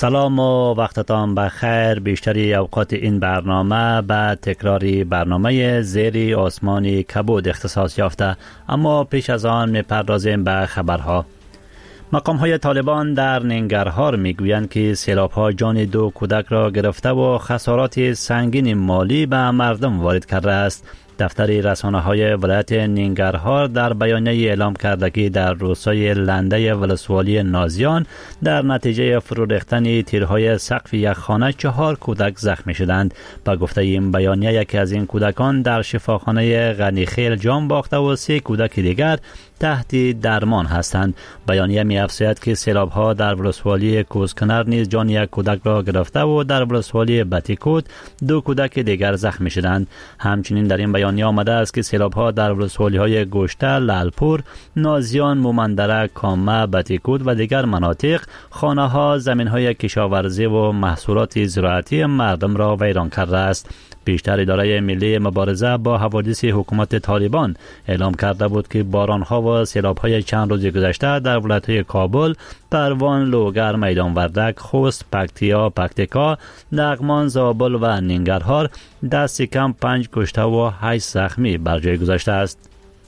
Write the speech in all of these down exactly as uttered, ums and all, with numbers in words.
سلام و وقتتان بخیر. بیشتری اوقات این برنامه به تکراری برنامه زیر آسمانی کبود اختصاص یافته، اما پیش از آن می‌پردازیم به خبرها. مقام‌های طالبان در ننگرهار می‌گویند که سیلاب‌ها جان دو کودک را گرفته و خسارات سنگین مالی به مردم وارد کرده است. دفتر رسانه‌های ولایت ننگرهار در بیانیه اعلام کرده که در روستای لنده ولسوالی نازیان در نتیجه فرو ریختن تیرهای سقف یک خانه چهار کودک زخمی شدند. با گفته این بیانیه یکی از این کودکان در شفاخانه غنیخیل جان باخته و سه کودک دیگر تحت درمان هستند. بیانیه می افزاید که سیلاب‌ها در ولسوالی کوزکنر نیز جان یک کودک را گرفته و در ولسوالی بتیکوت دو کودک دیگر زخمی شدند. همچنین در این بیانیه آمده است که سیلاب‌ها در ولسوالی‌های گوشته، لالپور، نازیان، مومندره، کامه، بتیکوت و دیگر مناطق خانه‌ها، زمین‌های کشاورزی و محصولات زراعتی مردم را ویران کرده است. بیشتر اداره ملی مبارزه با حوادث حکومت طالبان اعلام کرده بود که باران‌ها و سیلاب‌های چند روز گذشته در ولایت‌های کابل، پروان، لوگر، میدان وردک، خوست، پکتیا، پکتیکا، لغمان، زابل و ننگرهار دست کم پنج کشته و هشت زخمی بر جای گذاشته است.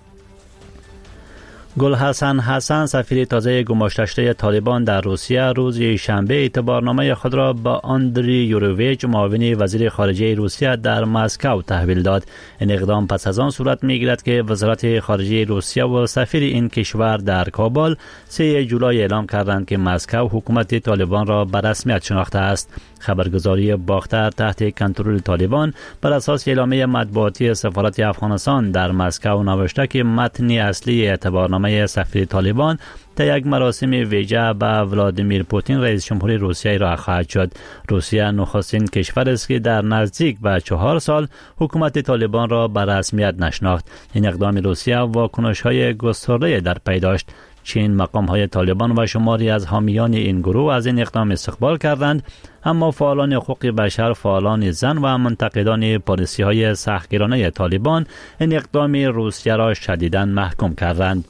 گل حسن حسن، سفیر تازه گماشته شده طالبان در روسیه، روز شنبه اعتبارنامه خود را به آندری یوروویچ، معاون وزیر خارجه روسیه در مسکو تحویل داد. این اقدام پس از آن صورت می‌گیرد که وزارت خارجه روسیه و سفیر این کشور در کابل سه جولای اعلام کردند که مسکو حکومت طالبان را به رسمیت شناخته است. خبرگزاری باختر تحت کنترل طالبان بر اساس اعلامیه مطبوعاتی سفارت افغانستان در مسکو نوشته که متن اصلی اعتبارنامه سفیر طالبان تا یک مراسم ویژه به ولادیمیر پوتین رئیس جمهور روسیه ارائه خواهد شد. روسیه نخستین کشور است که در نزدیک به چهار سال حکومت طالبان را به رسمیت نشناخت. این اقدام روسیه واکنش‌های گسترده در پی داشت. چین، مقام‌های طالبان و شماری از حامیان این گروه از این اقدام استقبال کردند، اما فعالان حقوق بشر، فعالان زن و منتقدان پالیسی‌های سختگیرانه طالبان این اقدام روسیه را شدیداً محکوم کردند.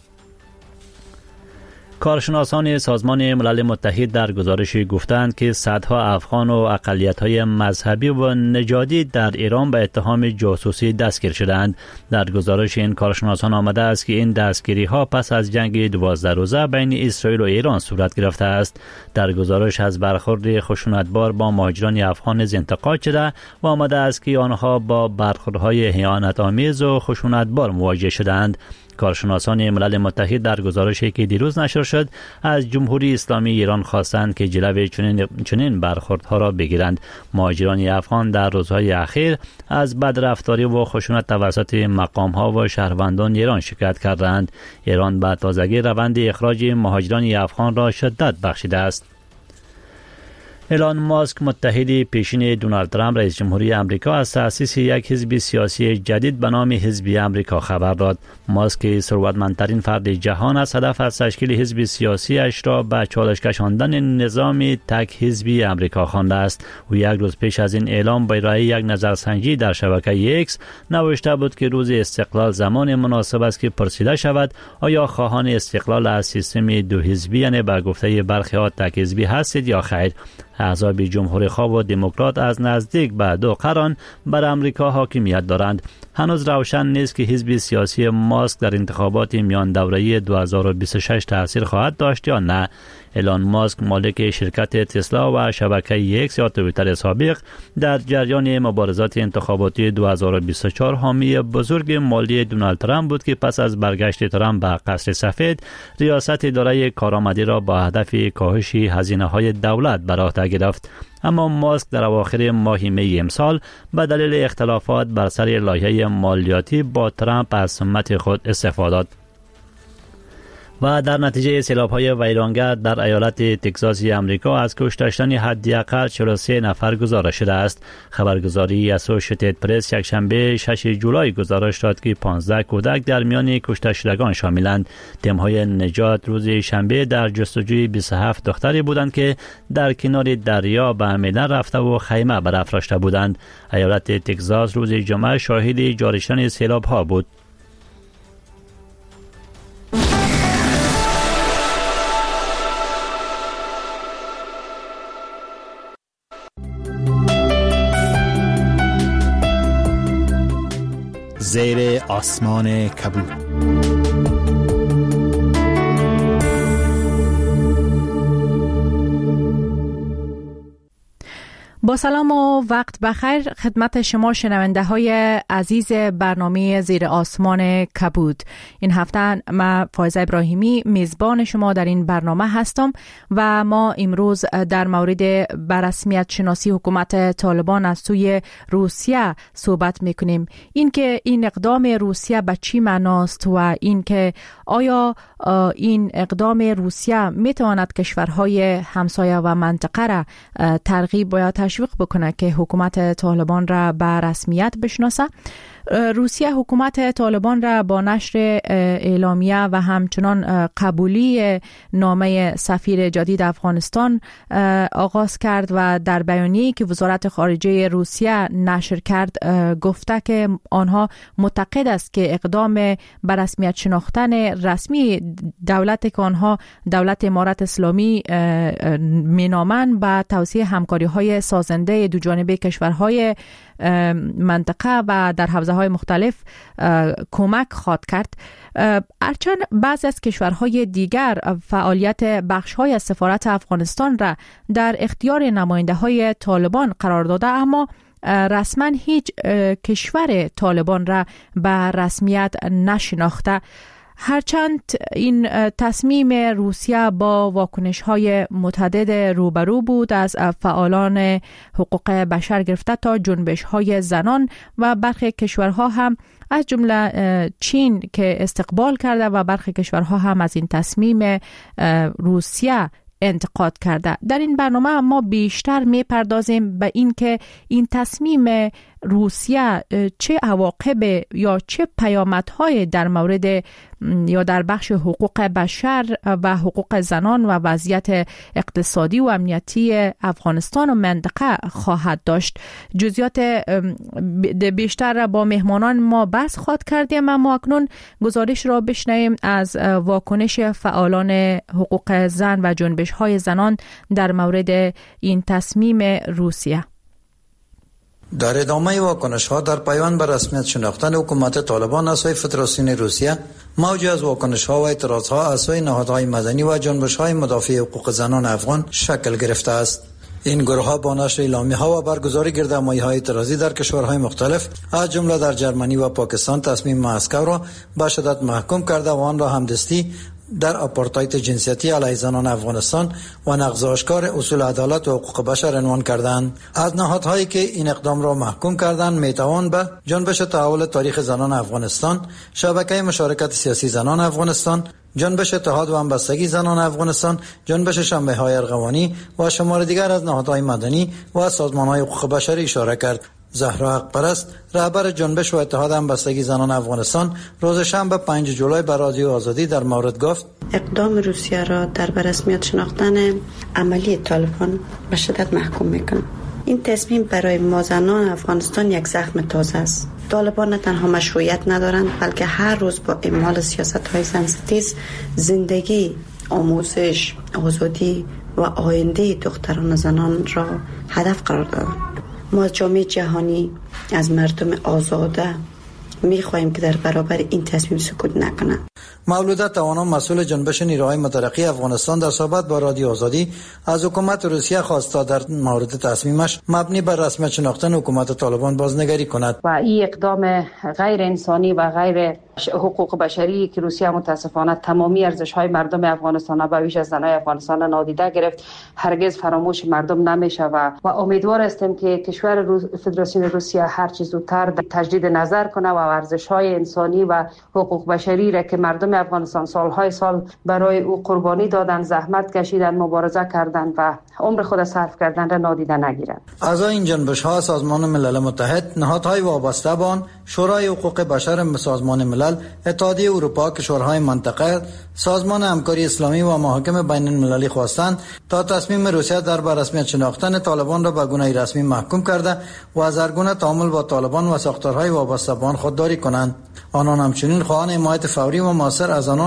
کارشناسان سازمان ملل متحد در گزارشی گفتند که صدها افغان و اقلیت‌های مذهبی و نژادی در ایران به اتهام جاسوسی دستگیر شدند. در گزارش این کارشناسان آمده است که این دستگیری‌ها پس از جنگ دوازده روزه بین اسرائیل و ایران صورت گرفته است. در گزارش از برخورد خشونتبار با مهاجران افغان انتقاد شده و آمده است که آنها با برخوردهای اهانت‌آمیز و خشونتبار مواجه شدند. کارشناسان ملل متحد در گزارشی که دیروز نشر شد از جمهوری اسلامی ایران خواستند که جلوی چنین چنین برخوردها را بگیرند. مهاجران افغان در روزهای اخیر از بدرفتاری و خشونت توسط مقام‌ها و شهروندان ایران شکایت کردند. ایران به تازگی روند اخراج مهاجران افغان را شدت بخشیده است. ایلان ماسک، متحد پیشین دونالد ترامپ رئیس جمهوری آمریکا، از تأسیس یک حزب سیاسی جدید به نام حزب آمریکا خبر داد. ماسک ثروتمندترین فرد جهان است. هدف از تشکیل حزب سیاسی اش را به چالش کشاندن نظام تک حزبی آمریکا خوانده است. او یک روز پیش از این اعلام به ارائه یک نظرسنجی در شبکه ایکس نوشته بود که روز استقلال زمان مناسب است که پرسیده شود آیا خواهان استقلال از سیستم دو حزبی، یعنی به گفته برخی ها تک حزبی هستید یا خیر. احزاب جمهوری‌خواه و دموکرات از نزدیک به دو قرن بر امریکا حاکمیت دارند. هنوز روشن نیست که حزب سیاسی ماسک در انتخابات میان دوره‌ای دو هزار و بیست و شش تأثیر خواهد داشت یا نه. ایلان ماسک، مالک شرکت تسلا و شبکه ایکس یا توییتر سابق، در جریان مبارزات انتخاباتی دو هزار و بیست و چهار حامی بزرگ مالی دونالد ترامپ بود که پس از برگشت ترامپ به قصر سفید ریاست اداره کارآمدی را با هدف کاهش هزینه‌های دولت بر عهده گرفت. اما ماسک در اواخر ماه می امسال به دلیل اختلافات بر سر لایحه مالیاتی با ترامپ از سمت خود استعفا داد. و در نتیجه سیلاب‌های ویرانگر در ایالت تگزاس آمریکا از کشته شدن حداقل چهل و سه نفر گزارش شده است. خبرگزاری اسوسییتد پرس یکشنبه شش جولای گزارش داد که پانزده کودک در میان کشته شدگان شاملند. تیم‌های نجات روز شنبه در جستجوی بیست و هفت دختری بودند که در کنار دریا به میدان رفته و خیمه برافراشته بودند. ایالت تگزاس روز جمعه شاهد جاری شدن سیلاب‌ها بود. زیر آسمان کبود. با سلام و وقت بخیر خدمت شما شنونده های عزیز برنامه زیر آسمان کبود. این هفته من فایزه ابراهیمی میزبان شما در این برنامه هستم و ما امروز در مورد بررسمیت شناسی حکومت طالبان از سوی روسیه صحبت میکنیم. اینکه این اقدام روسیه به چی معناست و اینکه آیا این اقدام روسیه میتواند کشورهای همسایه و منطقه را ترغیب و تشویق بکنه که حکومت طالبان را به رسمیت بشناسه. روسیه حکومت طالبان را با نشر اعلامیه و همچنان قبولی نامه سفیر جدید افغانستان آغاز کرد و در بیانیه‌ای که وزارت خارجه روسیه نشر کرد گفته که آنها معتقد است که اقدام به رسمیت شناختن رسمی دولت که آنها دولت امارت اسلامی مینامند به توسعه همکاری‌های سازنده دو جانبه کشورهای منطقه و در حوزه های مختلف کمک خواهد کرد. هرچند بعضی از کشورهای دیگر فعالیت بخش های از سفارت افغانستان را در اختیار نماینده های طالبان قرار داده، اما رسما هیچ کشور طالبان را به رسمیت نشناخته. هرچند این تصمیم روسیه با واکنش‌های متعدد روبرو بود، از فعالان حقوق بشر گرفته تا جنبش‌های زنان و برخی کشورها هم از جمله چین که استقبال کرده و برخی کشورها هم از این تصمیم روسیه انتقاد کرده. در این برنامه ما بیشتر میپردازیم به این که این تصمیم روسیه چه عواقب یا چه پیامدهای در مورد یا در بخش حقوق بشر و حقوق زنان و وضعیت اقتصادی و امنیتی افغانستان و منطقه خواهد داشت. جزئیات بیشتر با مهمانان ما بحث خواهد کردیم، اما اکنون گزارش را بشنویم از واکنش فعالان حقوق زن و جنبش‌های زنان در مورد این تصمیم روسیه. در ادامه واکنش ها در پیوند به رسمیت شناختن حکومت طالبان از سوی فدراسیون روسیه، موجی از واکنش ها و اعتراض ها از سوی نهادهای مدنی و جنبش های مدافع حقوق زنان افغان شکل گرفته است. این گروه ها با نشر اعلامیه ها و برگزاری گردهمایی های اعتراضی در کشورهای مختلف از جمله در جرمنی و پاکستان تصمیم مسکو را به شدت محکوم کرده و آن را همدستی در آپارتاید جنسیتی علیه زنان افغانستان و نقض آشکار اصول عدالت و حقوق بشر عنوان کردند. از نهادهایی که این اقدام را محکوم کردند میتوان به جنبش تحول تاریخ زنان افغانستان، شبکه مشارکت سیاسی زنان افغانستان، جنبش اتحاد و همبستگی زنان افغانستان، جنبش شنبه های ارغوانی و شمار دیگر از نهادهای مدنی و سازمان های حقوق بشر اشاره کرد. زهرا حقپرست، رهبر جنبش و اتحاد همبستگی زنان افغانستان، روز شنبه پنج جولای به رادیو آزادی در مورد گفت: اقدام روسیه را در برسمیت شناختن عملی طالبان به شدت محکوم میکنم. این تصمیم برای ما زنان افغانستان یک زخم تازه است. طالبان نه تنها مشروعیت ندارند، بلکه هر روز با اعمال سیاست‌های زن‌ستیز زندگی، آموزش، آزادی و آینده دختران و زنان را هدف قرار دادند. ما جامعه جهانی از مردم آزاده می‌خواهیم که در برابر این تصمیم سکوت نکنند. مولوده توانا، مسئول جنبش نیروهای مترقی افغانستان، در صحبت با رادیو آزادی از حکومت روسیه خواست تا در مورد تصمیمش مبنی بر رسمیت شناختن حکومت طالبان بازنگری کند. و این اقدام غیر انسانی و غیر حقوق بشری که روسیه متاسفانه تمامی ارزش‌های مردم افغانستان و به ویژه زنان افغانستان نادیده گرفت، هرگز فراموش مردم نمیشه و و امیدوار هستیم که کشور روس، فدراسیون روسیه هر چه زودتر تجدید نظر کنه و ارزش‌های انسانی و حقوق بشری را که مردم افغانستان سالهای سال برای او قربانی دادن، زحمت کشیدن، مبارزه کردند و عمر خود صرف کردن را نادیده نگیرند. اعضای این جنبش‌ها سازمان ملل متحد، نهادهای وابسته به آن، شورای حقوق بشر سازمان ملل، اتحادیه اروپا، کشورهای منطقه، سازمان همکاری اسلامی و محاکم بین المللی خواستند تا تصمیم روسیه در بررسمیت شناختن طالبان را به گونه رسمی محکوم کرده و از هر گونه تعامل با طالبان و ساختارهای وابسته به آن خودداری کنند. آنان همچنین خواهان حمایت فوری و موثر از آنان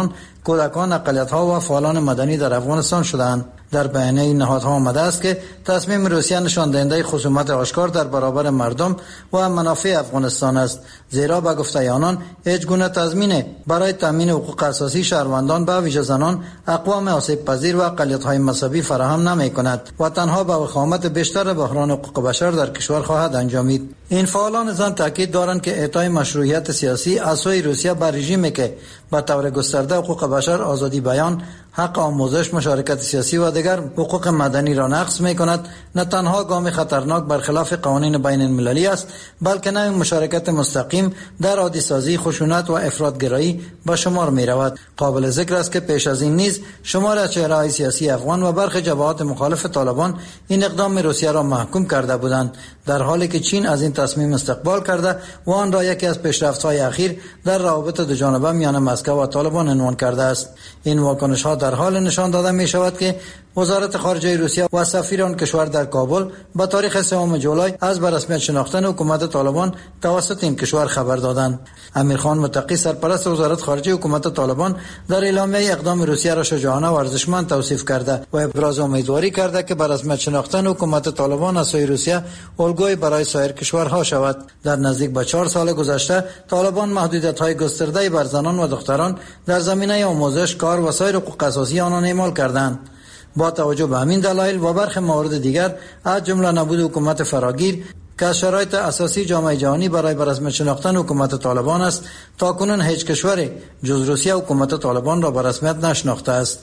کودکان، اقلیت‌ها و فعالان مدنی در افغانستان شدند. در بیانیه این نهادها آمده است که تصمیم روسیه نشان دهنده خصومت آشکار در برابر مردم و منافع افغانستان است، زیرا به گفته آنان هیچ گونه تضمین برای تامین حقوق اساسی شهروندان به ویژه زنان، اقوام آسیب پذیر و اقلیت‌های مذهبی فراهم نمی‌کند و تنها به وخامت بیشتر بحران حقوق بشر در کشور خواهد انجامید. این فعالان زن تاکید دارند که اعطای مشروعیت سیاسی از سوی روسیه بر رژیمی که به طور گسترده حقوق بشر، آزادی بیان، حق آموزش، مشارکت سیاسی و دیگر حقوق مدنی را نقض می کند، نه تنها گام خطرناک برخلاف قوانین بین المللی است، بلکه نوع مشارکت مستقیم در عادی سازی خشونت و افراطگرایی به شمار می رود. قابل ذکر است که پیش از این نیز شمار از چهره‌های سیاسی افغان و برخی جبهات مخالف طالبان این اقدام روسیه را محکوم کرده بودند، در حالی که چین از این تصمیم استقبال کرده و آن را یکی از پیشرفت‌های اخیر در روابط دو جانبه میان مسکو و طالبان عنوان کرده است. این واکنش‌ها در حال نشان داده می شود که وزارت خارجه روسیه و سفیر آن کشور در کابل با تاریخ سوم جولای از به رسمیت شناختن حکومت طالبان توسط این کشور خبر دادند. امیرخان متقی، سرپرست وزارت خارجه حکومت طالبان، در اعلامیه اقدام روسیه را شجاعانه و ارزشمند توصیف کرده و ابراز امیدواری کرده که به رسمیت شناختن حکومت طالبان از سوی روسیه الگوی برای سایر کشورها شود. در نزدیک به چهار سال گذشته طالبان محدودیت‌های گسترده بر زنان و دختران در زمینه آموزش، کار و سایر حقوق اساسی آنان اعمال کردند. با توجه به همین دلایل و برخی موارد دیگر از جمله نبود حکومت فراگیر که از شرایط اساسی جامعه جهانی برای به رسمیت شناختن حکومت طالبان است، تاکنون هیچ کشوری جز روسیه حکومت طالبان را به رسمیت نشناخته است.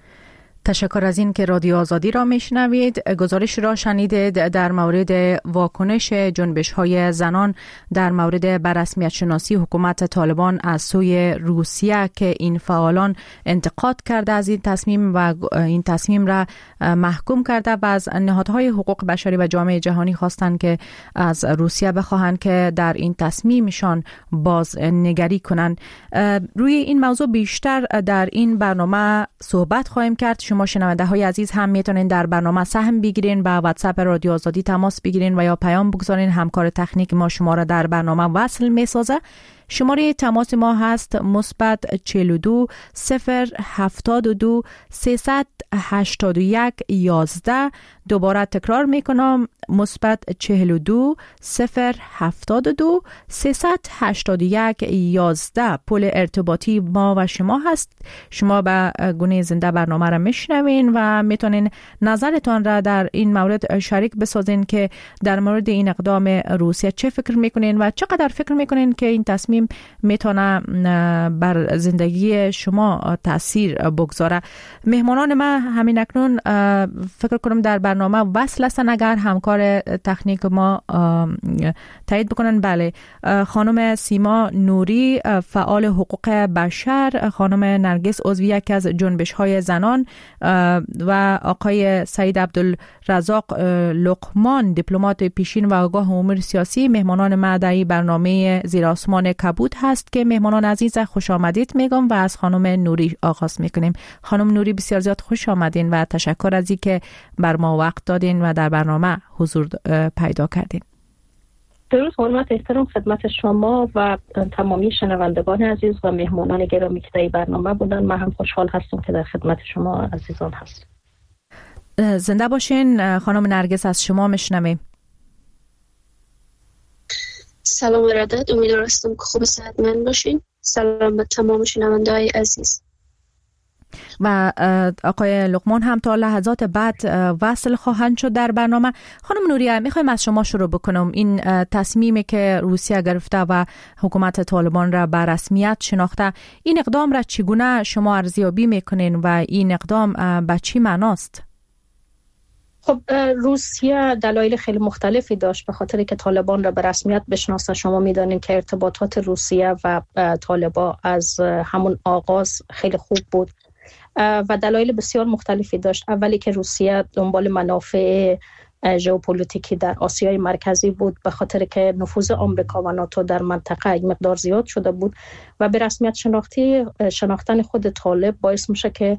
تشکر از این که رادیو آزادی را میشنوید. گزارش را شنیدید در مورد واکنش جنبش های زنان در مورد بررسمیت شناسی حکومت طالبان از سوی روسیه که این فعالان انتقاد کرده از این تصمیم و این تصمیم را محکوم کرده و از نهادهای حقوق بشری و جامعه جهانی خواستند که از روسیه بخواهند که در این تصمیمشان بازنگری کنند. روی این موضوع بیشتر در این برنامه صحبت خواهیم کرد. شما شنونده های عزیز هم میتونین در برنامه سهم بگیرین، با واتساپ رادیو آزادی تماس بگیرین و یا پیام بگذارین. همکار تکنیک ما شما را در برنامه وصل میسازه. شماره تماس ما هست مثبت چهل و دو صفر هفتاد و دو سیصد هشتاد و یک یازده. دوباره تکرار میکنم، مثبت چهل و دو صفر هفتاد و دو سیصد هشتاد و یک یازده. پل ارتباطی ما و شما هست. شما به گونه زنده برنامه را میشنوین و میتونین نظرتان را در این مورد شریک بسازین که در مورد این اقدام روسیه چه فکر میکنین و چقدر فکر میکنین که این تصمیم میتونه بر زندگی شما تاثیر بگذاره. مهمانان ما همین اکنون فکر کنم در برنامه وصل هستن، اگر همکار تکنیک ما تایید بکنن. بله، خانم سیما نوری، فعال حقوق بشر، خانم نرگس عضو یکی از جنبش های زنان و آقای سعید عبدالرزاق لقمان، دیپلمات پیشین و آگاه امور سیاسی، مهمانان ما در برنامه زیر آسمان کبود هست که مهمانان عزیز خوش آمدید میگم و از خانم نوری آغاز میکنیم. خانم نوری بسیار زیاد خوش آمدین و تشکر از اینکه بر ما وقت دادین و در برنامه حضور پیدا کردین. درود، حرمت، احترام خدمت شما و تمامی شنوندگان عزیز و مهمانان گرامی که در برنامه بودن. من هم خوشحال هستم که در خدمت شما عزیزان هستم. زنده باشین. خانم نرگس از شما میشنویم. سلام و ارادت، امیدوارم که خوب صحتمند باشین. سلام به تمام شنونده‌های عزیز. و آقای لقمان هم تا لحظات بعد وصل خواهند شد در برنامه. خانم نوریه، میخوایم از شما شروع بکنم. این تصمیمی که روسیه گرفته و حکومت طالبان را به رسمیت شناخته، این اقدام را چگونه شما ارزیابی میکنین و این اقدام به چی معناست؟ خب روسیه دلایل خیلی مختلفی داشت به خاطر که طالبان را به رسمیت بشناسه. شما میدانید که ارتباطات روسیه و طالبان از همون آغاز خیلی خوب بود و دلایل بسیار مختلفی داشت. اولی که روسیه دنبال منافع ژئوپلیتیکی در آسیای مرکزی بود، به خاطر که نفوذ آمریکا و ناتو در منطقه یک مقدار زیاد شده بود و به رسمیت شناختی شناختن خود طالب باعث میشه که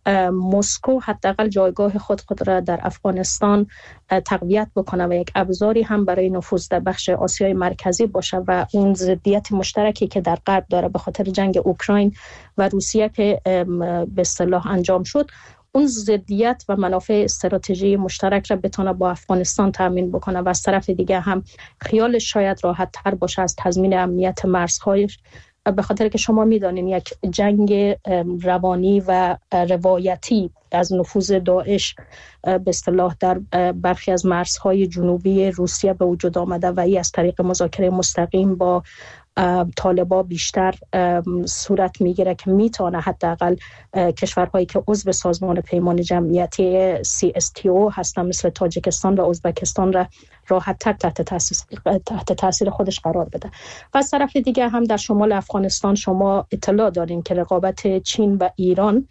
مسکو حداقل جایگاه خود خود را در افغانستان تقویت بکنه و یک ابزاری هم برای نفوذ در بخش آسیای مرکزی باشه و اون ضدیت مشترکی که در غرب داره به خاطر جنگ اوکراین و روسیه که به اصطلاح انجام شد، اون ضدیت و منافع استراتژی مشترک را بتونه با افغانستان تامین بکنه و از طرف دیگه هم خیالش شاید راحت تر باشه از تضمین امنیت مرزهایش، به خاطر که شما میدانین یک جنگ روانی و روایتی از نفوذ داعش به اصطلاح در برخی از مرزهای جنوبی روسیه به وجود آمده و این از طریق مذاکره مستقیم با طالبان بیشتر صورت میگیره که میتونه حداقل کشورهایی که عضو سازمان پیمان جمعیتی سی اس تی او هستن مثل تاجیکستان و ازبکستان را راحت تر تحت تاثیر تحت تاثیر خودش قرار بده. و از طرف دیگه هم در شمال افغانستان شما اطلاع دارین که رقابت چین و ایران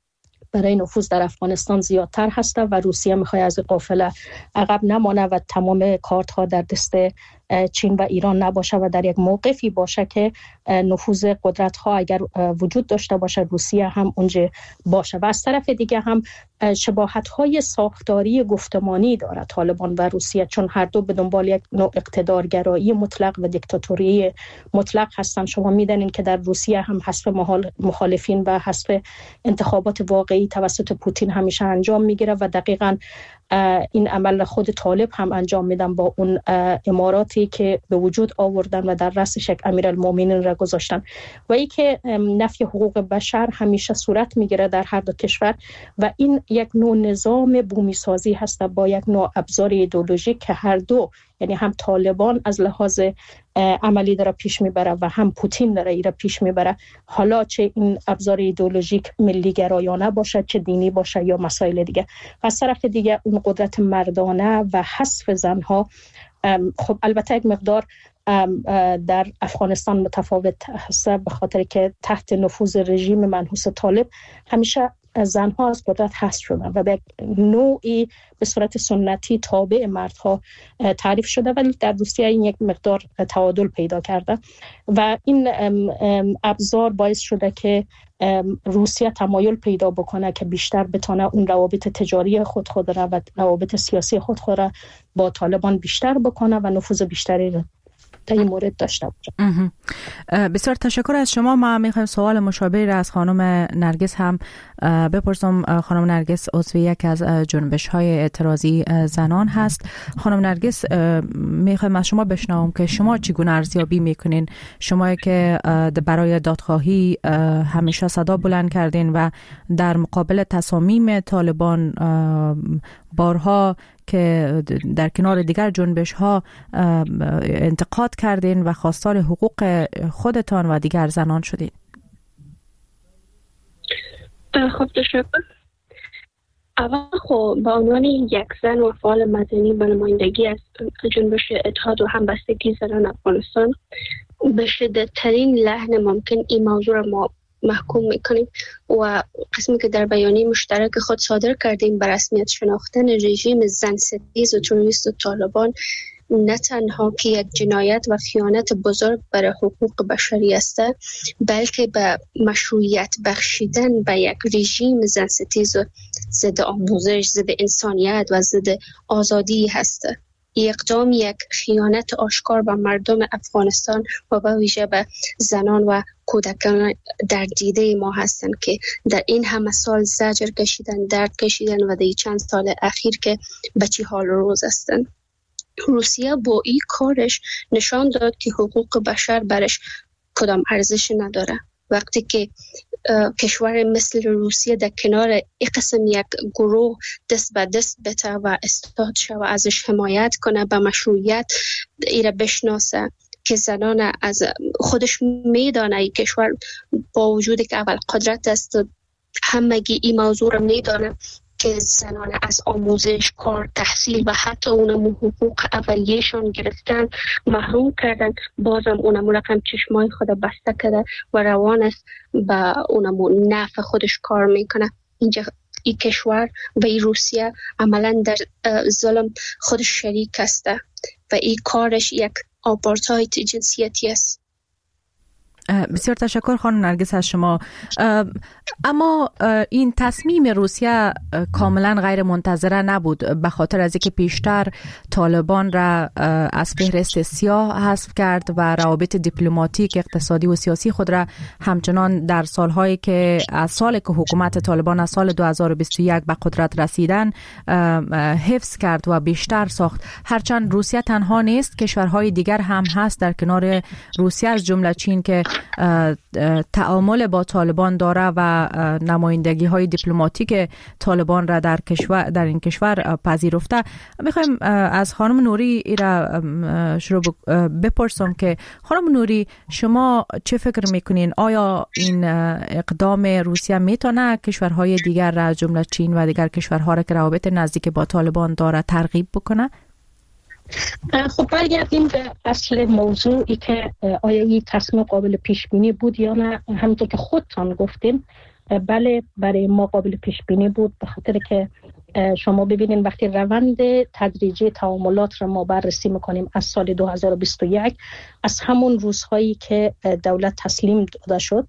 برای نفوذ در افغانستان زیادتر هسته و روسیه میخواد از قافله عقب نمانه و تمام کارت ها در دست چین و ایران نباشه و در یک موقفی باشه که نفوذ قدرت ها اگر وجود داشته باشه روسیه هم اونجا باشه. و از طرف دیگه هم شباهت های ساختاری گفتمانی داره طالبان و روسیه، چون هر دو به دنبال یک نوع اقتدارگرایی مطلق و دیکتاتوری مطلق هستن. شما میدونین که در روسیه هم حذف مخالفین و حذف انتخابات واقعی توسط پوتین همیشه انجام میگیره و دقیقاً این عمل خود طالب هم انجام میدن با اون اماراتی که به وجود آوردن و در رأسش یک امیرالمومنین را گذاشتن و ای که نفی حقوق بشر همیشه صورت میگیره در هر دو کشور و این یک نوع نظام بومی سازی هست با یک نوع ابزار ایدئولوژیک که هر دو، یعنی هم طالبان از لحاظ عملی داره پیش میبره و هم پوتین داره ایره پیش میبره، حالا چه این ابزار ایدئولوژیک ملی گرایانه باشه چه دینی باشه یا مسائل دیگه. و از طرف دیگه اون قدرت مردانه و حذف زنها، خب البته یک مقدار در افغانستان متفاوت هست به خاطر که تحت نفوذ رژیم منحوس طالب همیشه زنها از قدرت حذف شدن و به نوعی به صورت سنتی تابع مردها تعریف شده، ولی در روسیه این یک مقدار تعادل پیدا کرده و این ابزار باعث شده که روسیه تمایل پیدا بکنه که بیشتر بتونه اون روابط تجاری خود خود را و روابط سیاسی خود خود را با طالبان بیشتر بکنه و نفوذ بیشتری در این مورد داشته باشه. بسیار تشکر از شما. ما میخوایم سوال مشابهی را از خانم نرگس هم بپرسم. خانم نرگس عضو یک از جنبش های اعتراضی زنان هست. خانم نرگس، میخوایم از شما بشنوم که شما چگونه ارزیابی میکنین، شما که برای دادخواهی همیشه صدا بلند کردین و در مقابل تصامیم طالبان بارها که در کنار دیگر جنبش ها انتقاد کردین و خواستار حقوق خودتان و دیگر زنان شدین. خب تشکر. اول خب با عنوان یک زن و فعال مدنی به نمایندگی از جنبش اتحاد و همبستگی زنان افغانستان به شدت‌ترین لحن ممکن این موضوع را ما محکوم میکنیم و قسمی که در بیانیه مشترک خود صادر کردیم بر رسمیت شناختن رژیم زن ستیز و تروریست و طالبان نه تنها که یک جنایت و خیانت بزرگ برای حقوق بشری است، بلکه به مشروعیت بخشیدن به یک رژیم زن ستیز و ضد آموزش، ضد انسانیت و ضد آزادی هست. اقدام یک خیانت آشکار به مردم افغانستان و به ویژه به زنان و کودکان در دیده ما هستند که در این همه سال زجر کشیدن، درد کشیدن و در چند سال اخیر که بچی حال روز هستند. روسیه با این کارش نشان داد که حقوق بشر برش کدام ارزش نداره. وقتی که کشور مثل روسیه در کنار این قسم یک گروه دست به دست بته و استاد شه و ازش حمایت کنه، به مشروعیت ایره بشناسه که زنان از خودش میدانه این کشور با وجودی که اول قدرت است همگی این موضوع رو میدانه که زنان از آموزش، کار، تحصیل و حتی اونم حقوق اولیه‌شان گرفتن محروم کردن، بازم اونم رقم چشمای خود بسته کرده و روان است و اونم نفع خودش کار میکنه. اینجا این کشور و این روسیه عملا در ظلم خود شریک است و این کارش یک آپارتاید جنسیتی است. بسیار تشکر خانم نرگس از شما. اما این تصمیم روسیه کاملا غیر منتظره نبود، به خاطر از اینکه پیشتر طالبان را از فهرست سیاه حذف کرد و روابط دیپلماتیک، اقتصادی و سیاسی خود را همچنان در سالهایی که از سال که حکومت طالبان از سال دو هزار و بیست و یک به قدرت رسیدن حفظ کرد و بیشتر ساخت. هرچند روسیه تنها نیست، کشورهای دیگر هم هست در کنار روسیه، از جمله چین که تعامل با طالبان داره و نمایندگی های دیپلماتیک طالبان را در کشور در این کشور پذیرفته. میخوایم از خانم نوری ایرا شروع بپرسم که خانم نوری، شما چه فکر میکنین؟ آیا این اقدام روسیه میتونه کشورهای دیگر را، جمله چین و دیگر کشورها را که روابط نزدیک با طالبان داره ترغیب بکنه؟ خب برگردیم به اصل موضوعی که آیا این تصمیم قابل پیش بینی بود یا نه. همونطور که خودتان گفتین، بله برای ما قابل پیش بینی بود، به خاطر که شما ببینید وقتی روند تدریجی تعاملات را ما بررسی میکنیم از سال دو هزار و بیست و یک، از همون روزهایی که دولت تسلیم داده شد،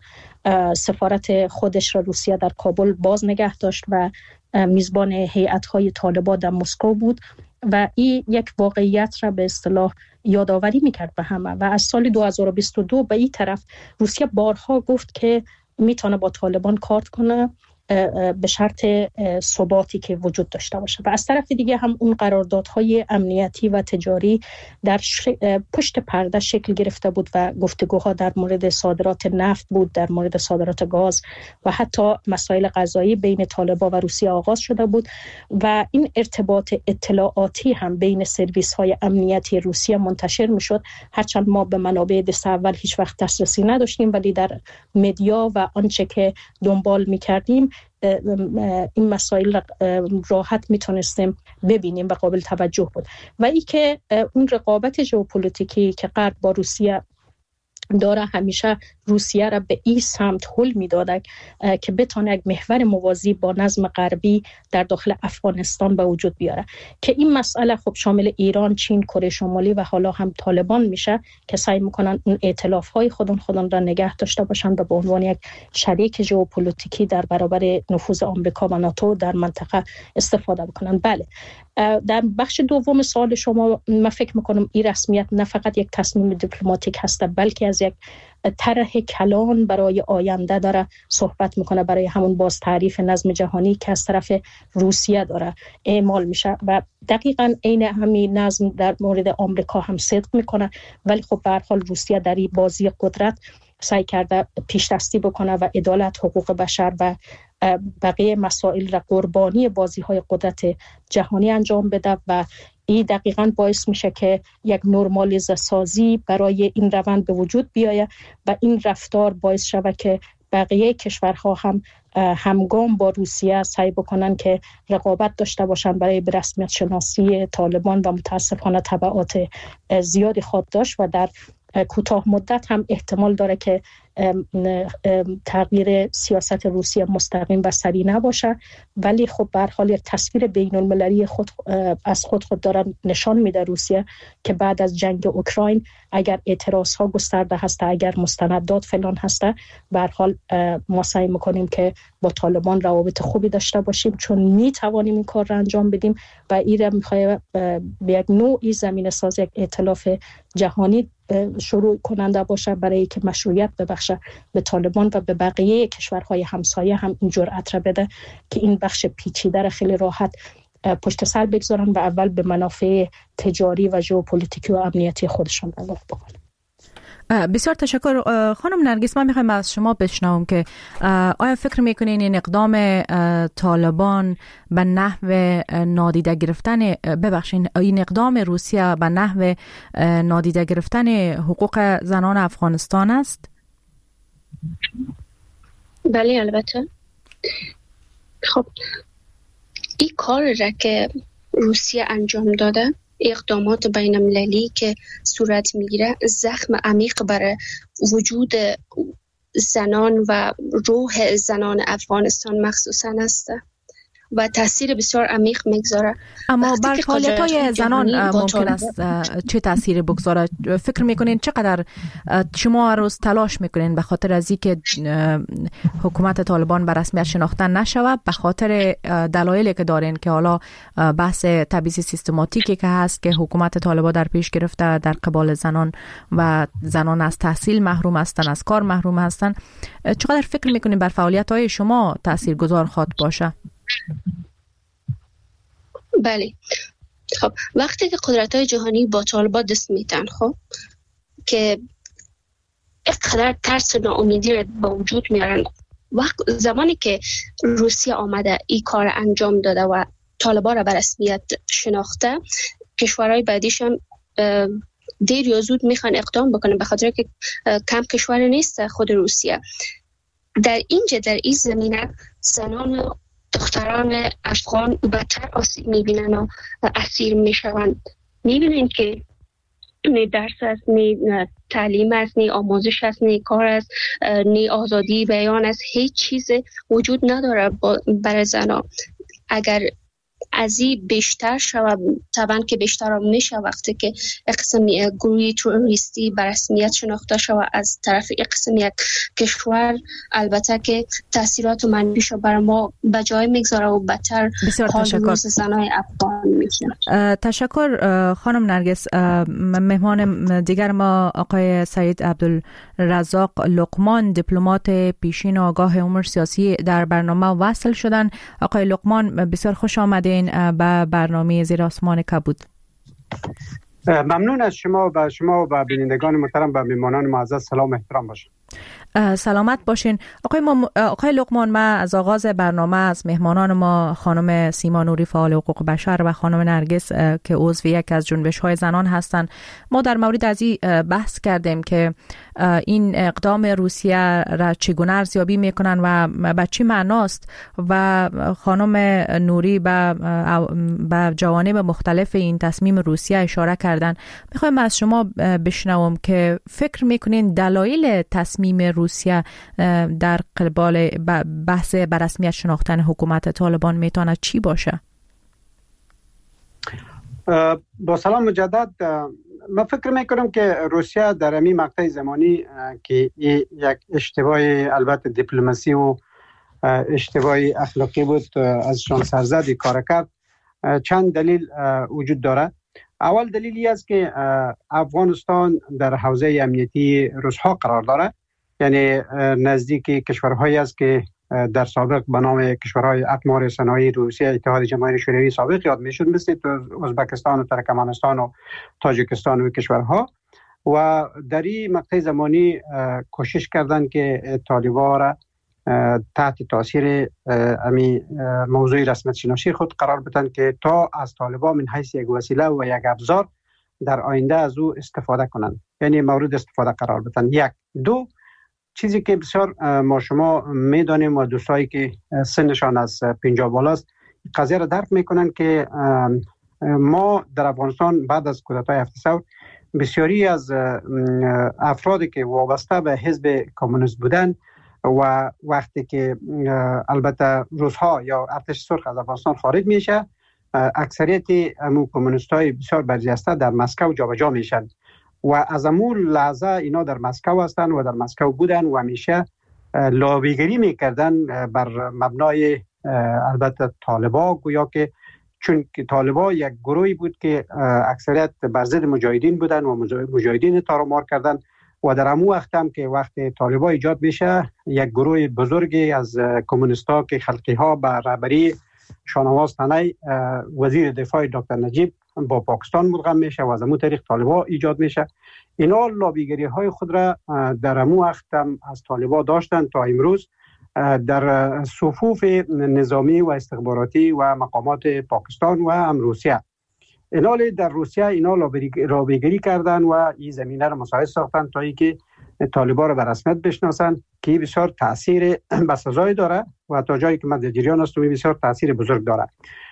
سفارت خودش را روسیه در کابل باز نگه داشت و میزبان هیئت‌های طالبان در مسکو بود و این یک واقعیت را به اصطلاح یادآوری میکرد به همه. و از سال دو هزار و بیست و دو به این طرف روسیه بارها گفت که میتونه با طالبان کار کنه به شرط ثباتی که وجود داشته باشه. و از طرف دیگه هم اون قراردادهای امنیتی و تجاری در ش... پشت پرده شکل گرفته بود و گفتگوها در مورد صادرات نفت بود، در مورد صادرات گاز و حتی مسائل غذایی بین طالبان و روسیه آغاز شده بود و این ارتباط اطلاعاتی هم بین سرویس‌های امنیتی روسیه منتشر میشد. هرچند ما به منابع دست اول هیچ وقت دسترسی نداشتیم، ولی در مدیا و آنچه که دنبال میکردیم این مسائل راحت میتونستیم ببینیم و قابل توجه بود. و ای که اون رقابت ژئوپلیتیکی که غرب با روسیه داره همیشه روسیه را به این سمت هل میداده که بتونه یک محور موازی با نظم غربی در داخل افغانستان به وجود بیاره، که این مسئله خب شامل ایران، چین، کره شمالی و حالا هم طالبان میشه که سعی میکنن اون ائتلاف های خودون خودون را نگه داشته باشن و به عنوان یک شریک ژئوپلیتیکی در برابر نفوذ آمریکا و ناتو در منطقه استفاده بکنن. بله، در بخش دوم سوال شما من فکر میکنم این رسمیت نه فقط یک تصمیم دیپلماتیک هست، بلکه از یک طرح کلان برای آینده داره صحبت میکنه، برای همون باز تعریف نظم جهانی که از طرف روسیه داره اعمال میشه و دقیقاً عین همین نظم در مورد آمریکا هم صدق میکنه. ولی خب به هر حال روسیه در این بازی قدرت سعی کرده پیش دستی بکنه و عدالت، حقوق بشر و بقیه مسائل را قربانی بازی‌های قدرت جهانی انجام بده و این دقیقاً باعث میشه که یک نرمالیزه سازی برای این روند به وجود بیاید و این رفتار باعث شود که بقیه کشورها هم همگام با روسیه سعی بکنن که رقابت داشته باشن برای به رسمیت شناسی طالبان و متاسفانه تبعات زیادی خواهد داشت و در کوتاه مدت هم احتمال داره که تغییر سیاست روسیه مستقیم و سریع نباشه. ولی خب به هر حال تصویر بین المللی خود از خود خود داره نشان میده روسیه که بعد از جنگ اوکراین اگر اعتراض ها گسترده هسته، اگر مستندات فلان هسته، به هر حال ما سعی میکنیم که با طالبان روابط خوبی داشته باشیم چون میتوانیم این کار را انجام بدیم و این را میخواه به یک نوعی زمینه ساز یک ائتلاف جهانی شروع کننده باشه برای که مشروعیت ببخشه به طالبان و به بقیه کشورهای همسایه هم این جرأت را بده که این بخش پیچیده را خیلی راحت پشت سر بگذارن و اول به منافع تجاری و ژئوپلیتیکی و امنیتی خودشان نگاه بکنن. بسیار تشکر. خانم نرگس، من میخوایم از شما بشنوم که آیا فکر میکنین این اقدام طالبان به نحو نادیده گرفتن ببخشین این اقدام روسیه به نحو نادیده گرفتن حقوق زنان افغانستان است؟ بله البته. خب این کار را که روسیه انجام داده، اقدامات بین المللی که صورت میگیره، زخم عمیق برای وجود زنان و روح زنان افغانستان مخصوصا است. و تاثیر بسیار عمیق میگذاره. اما بر فعالیت‌های زنان ممکن است چه تاثیر بگذاره؟ فکر میکنین چقدر شما هر روز تلاش میکنین به خاطر از اینکه حکومت طالبان به رسمیت شناخته نشود، به خاطر دلایلی که دارین که حالا بحث تبعیض سیستماتیکی که هست که حکومت طالبان در پیش گرفته در قبال زنان و زنان از تحصیل محروم هستن، از کار محروم هستن، چقدر فکر میکنین بر فعالیت‌های شما تاثیرگذار خواهد باشه؟ بله، خب وقتی که قدرت‌های جهانی با طالبان دست میدن، خب که اقدر ترس و ناامیدی را به وجود میارن، وقت زمانی که روسیه آمده این کار انجام داده و طالبان را به رسمیت شناخته، کشورهای بعدیش هم دیر یا زود میخوان اقدام بکنن، به خاطر که کم کشور نیست خود روسیه. در اینجا در این زمینه زنان و دختران افغان بدتر آسیب میبینن و اسیر میشوند. میبینین که نه درس است، نه تعلیم است، نه آموزش است، نه کار است، نه آزادی بیان است، هیچ چیز وجود نداره برای زنان. اگر از این بیشتر شود، طبعا که بیشتر هم میشه وقتی که قسم گروهی تروریستی به رسمیت شناخته شود از طرف قسم یک کشور، البته که تاثیرات منفیش بر ما به جای میگذاره و بدتر حال روز زنای افغان میشه. تشکر خانم نرگس. مهمان دیگر ما آقای سید عبدالرزاق لقمان، دیپلمات پیشین آگاه امور سیاسی در برنامه وصل شدن. آقای لقمان بسیار خوش آمدین به برنامه زیر آسمان کبود. ممنون از شما. به شما و به بینندگان محترم و مهمانان معزز سلام و احترام باشه. سلامت باشین. آقای, مم... آقای لقمان، ما از آغاز برنامه از مهمانان ما خانم سیما نوری فعال حقوق بشر و خانم نرگس که عضو یک از جنبش‌های زنان هستند، ما در مورد از این بحث کردیم که این اقدام روسیه را چگونه ارزیابی میکنن و به چه معناست، و خانم نوری به به جوانب مختلف این تصمیم روسیه اشاره کردن. میخوایم از شما بشنوم که فکر میکنین دلایل تصمیم روسیه در قبال بحث به رسمیت شناختن حکومت طالبان میتونه چی باشه؟ با سلام مجدد. من فکر میکنم که روسیه در این مقطع زمانی که یک اشتباه البته دیپلماسی و اشتباه اخلاقی بود ازشان سرزد کار کرد، چند دلیل وجود داره. اول دلیلی است که افغانستان در حوزه امنیتی روس‌ها قرار داره، یعنی نزدیک کشورهایی است که در سابق به نام کشورهای اقمار صنایع روسیه اتحاد جماهیر شوروی سابق یاد میشد، مثل ازبکستان و ترکمنستان و تاجیکستان و کشورها. و در این مقطع زمانی کوشش کردند که طالبان را تحت تاثیر امی موضوع رسمیت شناسی خود قرار بدن که تا از طالبان من حیث یک وسیله و یک ابزار در آینده از او استفاده کنند، یعنی مورد استفاده قرار بدن. یک دو چیزی که بسیار ما شما میدانیم و دوستایی که سنشان از پنجاه بالاست قضیه را درک میکنن که ما در افغانستان بعد از کودتای هفت ثور بسیاری از افرادی که وابسته به حزب کمونیست بودن و وقتی که البته روس‌ها یا ارتش سرخ از افغانستان خارج میشه، اکثریت امو کمونیست‌های بسیار برجسته در مسکو جابجا میشن و از امور لحظه اینا در مسکو هستن و در مسکو بودن و همیشه لابیگری میکردن بر مبنای البته طالبا، گویا که چون که طالبا یک گروهی بود که اکثریت بر ضد مجاهدین بودن و مجاهدین تارمار کردن و در همون وقت هم که وقت طالبا ایجاد میشه یک گروه بزرگی از کمونیستا که خلقی ها به رهبری شاهنواز تنی وزیر دفاع دکتر نجیب با پاکستان مدغم میشه و از همون طریق طالبا ایجاد میشه. اینا لابیگری های خود را در همون وقت هم از طالبا داشتن تا امروز در صفوف نظامی و استخباراتی و مقامات پاکستان و هم روسیه. اینا در روسیه اینا لابیگری کردن و این زمینه را مساعد ساختن تا اینکه طالبان را به رسمیت بشناسن که بسیار تاثیر بسزایی داره و تا جایی که من در جریان هستم بسیار تاثیر بزرگ داره.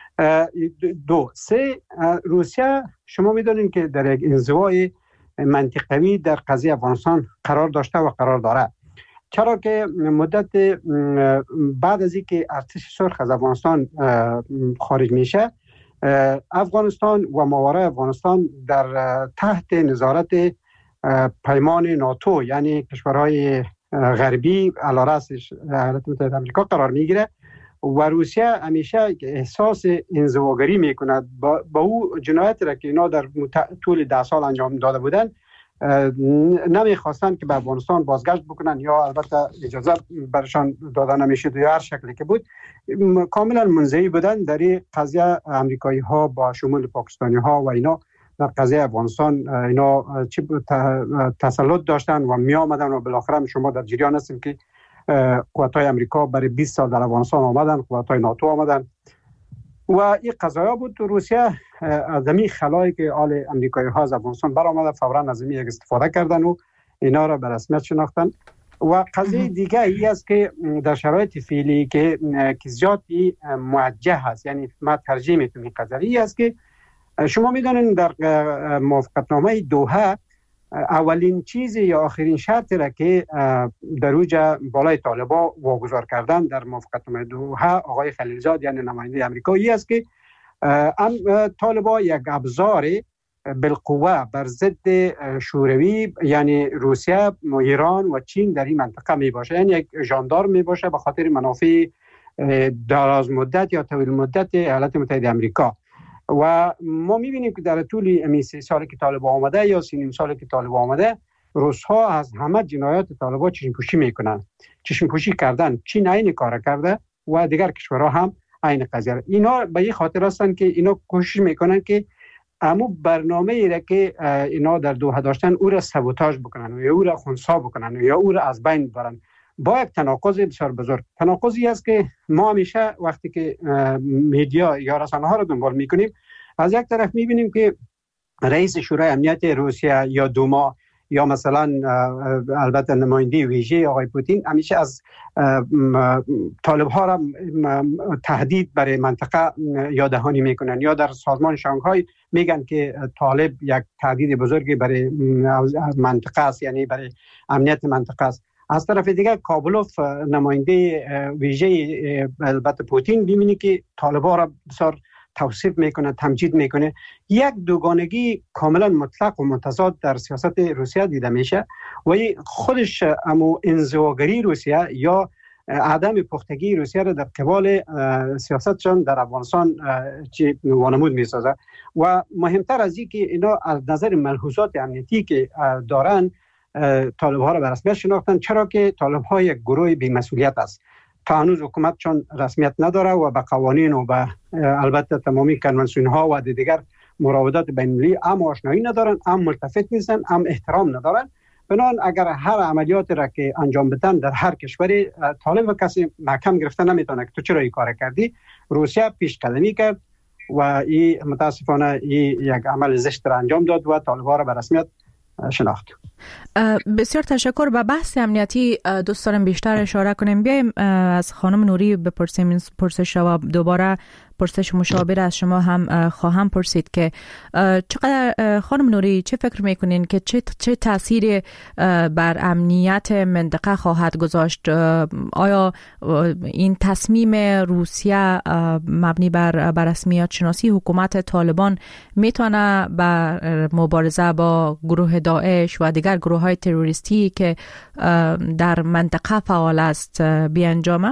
دو سه روسیه شما میدونید که در یک انزوای منطقوی در قضیه افغانستان قرار داشته و قرار داره. چرا که مدت بعد از اینکه ارتش سرخ از افغانستان خارج میشه، افغانستان و ماورای افغانستان در تحت نظارت پیمان ناتو یعنی کشورهای غربی علی رأسش ایالات متحده آمریکا قرار میگیره و روسیه همیشه احساس انزواگری میکند با, با او جنایتی را که اینا در طول ده سال انجام داده بودن نمیخواستن که به افغانستان بازگشت بکنن یا البته اجازه برشان داده نمیشد یا هر شکلی که بود، کاملا منزوی بودن در این قضیه. امریکایی ها با شمول پاکستانی ها و اینا در قضیه افغانستان اینا چی تسلط داشتن و می آمدن و بالاخره شما در جریان هستیم که قواتای امریکا برای بیست سال در افغانستان آمدن، قواتای ناتو آمدن و این قضایا بود. روسیه از این خلایی که آل امریکایی ها از افغانستان برآمده فوراً از این استفاده کردن و اینا را به رسمیت شناختن. و قضیه دیگه ای است که در شرایط فعلی که که زیاد موجه هست، یعنی ما ترجیح میتونم این قضیه ای است که شما میدونین در موافقتنامه دوحه اولین چیز یا آخرین شرطی را که در اوجا بالای طالبا واگذار کردن در موافقتنامه دوحه آقای خلیلزاد یعنی نماینده آمریکایی است که طالبا یک ابزار بالقوه بر ضد شوروی یعنی روسیه، ایران و چین در این منطقه می باشه، یعنی یک ژاندارم می باشه به خاطر منافع دراز مدت یا طویل مدت ایالات متحده آمریکا. و ما می‌بینیم که در طول این سه سالی که طالبان آمده یا سه نیم سالی که طالبان آمده، روس‌ها از همه جنایات طالبان چشم پوشی میکنن، چشم پوشی کردن. چین این کار کرده و دیگر کشورها هم این قضیه. اینا به این خاطر هستن که اینا کوشش میکنن که امو برنامه ای را که اینا در دوحه داشتن او را سابوتاژ بکنن یا او را خنثی بکنن یا او را از بین ببرن با یک تناقض بسیار بزرگ. تناقضی است که ما همیشه وقتی که میدیا یا رسانه‌ها رو دنبال میکنیم، از یک طرف میبینیم که رئیس شورای امنیت روسیه یا دوما یا مثلا البته نماینده ویژه آقای پوتین همیشه از طالب‌ها را تهدید برای منطقه یاددهانی میکنن، یا در سازمان شانگهای میگن که طالب یک تهدید بزرگی برای منطقه است، یعنی برای امنیت منطقه است. از طرف دیگر کابلوف نماینده ویژه البته پوتین ببینی که طالبان را بسیار توصیف میکنه، تمجید میکنه. یک دوگانگی کاملا مطلق و متضاد در سیاست روسیه دیده میشه و خودش امو انزواگری روسیه یا عدم پختگی روسیه را در قبال سیاستشان در افغانستان چی وانمود میسازه. و مهمتر از این که اینا از نظر ملحوظات امنیتی که دارن طالب ها را به رسمیت شناختن، چرا که طالب ها یک گروه بی‌مسئولیت است. تا هنوز حکومت چون رسمیت نداره و به قوانین و به البته تمامی کنوانسیون ها و دیگر مراودات بین المللی هم آشنایی ندارن، هم ملتفت نیستن، هم احترام ندارن. بنابراین اگر هر عملیات را که انجام بدن در هر کشوری، طالب و کسی محکم گرفتن نمیتونه که تو چرا این کار کردی. روسیه پیش قدمی کرد و این متاسفانه این یک عمل زشت را انجام داد و طالب‌ها را به رسمیت شناخت. بسیار تشکر. به بحث امنیتی دوست دارم بیشتر اشاره کنیم. بیایم از خانم نوری بپرسیم این پرسش و دوباره پرسش مشابه از شما هم خواهم پرسید که چقدر خانم نوری چه فکر میکنین که چه چه تأثیری بر امنیت منطقه خواهد گذاشت؟ آیا این تصمیم روسیه مبنی بر رسمیت شناسی حکومت طالبان میتونه بر مبارزه با گروه داعش و دیگر گروه های تروریستی که در منطقه فعال است بیانجامه؟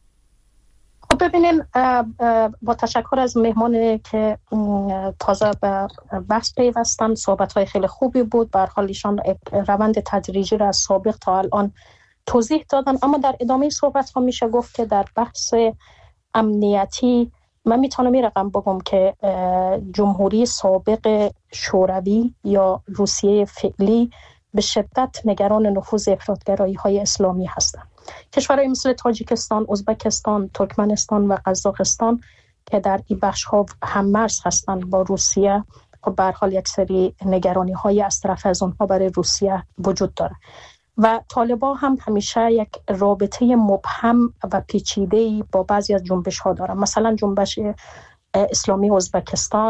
خب ببینیم، با تشکر از مهمانی که تازه به بحث پیوستن، صحبت‌های خیلی خوبی بود. به هر حال ایشان روند تدریجی را از سابق تا الان توضیح دادن، اما در ادامه صحبت‌ها میشه گفت که در بحث امنیتی من میتونم این رقم بگم که جمهوری سابق شوروی یا روسیه فعلی به شدت نگران نفوذ افراطگرایی های اسلامی هستند. کشورهای مثل تاجیکستان، ازبکستان، ترکمنستان و قزاقستان که در این بخش ها هم‌مرز هستند با روسیه، خب به هر حال یک سری نگرانی های از طرف از اونها برای روسیه وجود داره و طالبان هم همیشه یک رابطه مبهم و پیچیده‌ای با بعضی از جنبش ها دارن. مثلا جنبش اسلامی ازبکستان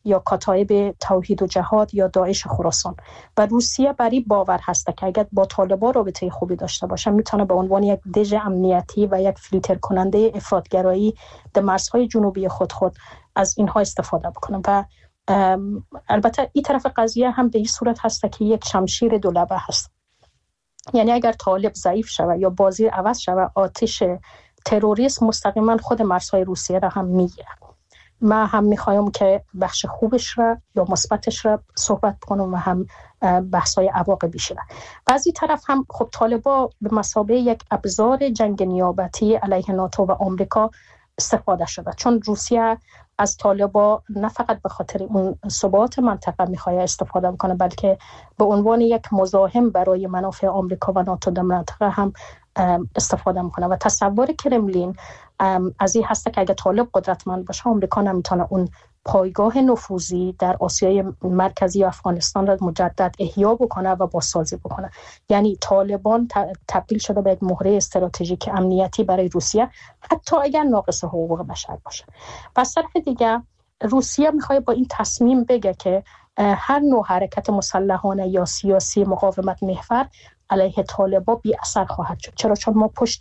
یا کتایب توحید و جهاد یا داعش خراسان. و روسیه بری باور هست که اگر با طالبان رابطه خوبی داشته باشه میتونه به عنوان یک دژ امنیتی و یک فیلتر کننده افراطگرایی در مرزهای جنوبی خود خود از اینها استفاده بکنه. و البته این طرف قضیه هم به این صورت هست که یک شمشیر دو لبه هست، یعنی اگر طالب ضعیف شود یا بازی عوض شود، آتش تروریسم مستقیما خود مرزهای روسیه را هم میگیره. من هم میخوایم که بخش خوبش را یا مثبتش را صحبت کنم و هم بحث‌های عواقبی شده. و از این طرف هم خب طالبان به مثابه یک ابزار جنگ نیابتی علیه ناتو و آمریکا استفاده شده، چون روسیه از طالبان نه فقط به خاطر اون ثبات منطقه میخواد استفاده بکنه، بلکه به عنوان یک مزاحم برای منافع آمریکا و ناتو در منطقه هم استفاده میکنه. و تصور کرملین از این هسته که اگه طالب قدرتمند باشه آمریکا نمیتونه اون پایگاه نفوذی در آسیای مرکزی و افغانستان را مجدد احیا بکنه و بازسازی بکنه. یعنی طالبان تبدیل شده به یک مهره استراتژیک امنیتی برای روسیه، حتی اگر ناقص حقوق بشر باشه. و از طرف دیگه روسیه میخواد با این تصمیم بگه که هر نوع حرکت مسلحانه یا سیاسی مقاومت محور علیه طالبان بی اثر خواهد شد. چرا؟ چون ما پشت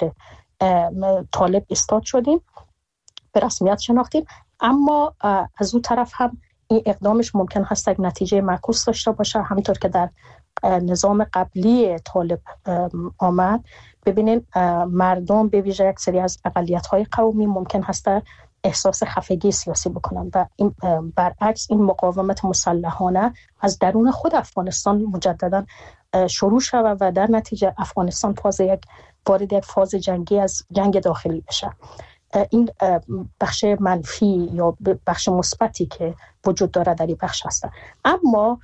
طالب استاد شدیم، به رسمیت شناختیم، اما از اون طرف هم این اقدامش ممکن هست یک نتیجه معکوس داشته باشه، همینطور که در نظام قبلی طالب آمد. ببینین مردم به ویژه یک سری از اقلیت‌های قومی ممکن هست احساس خفگی سیاسی بکنن و این برعکس این مقاومت مسلحانه از درون خود افغانستان مجددا شروع شود و در نتیجه افغانستان فاز یک وارد یک فاز جنگی از جنگ داخلی بشه. این بخش منفی یا بخش مثبتی که وجود داره در این بخش هست. اما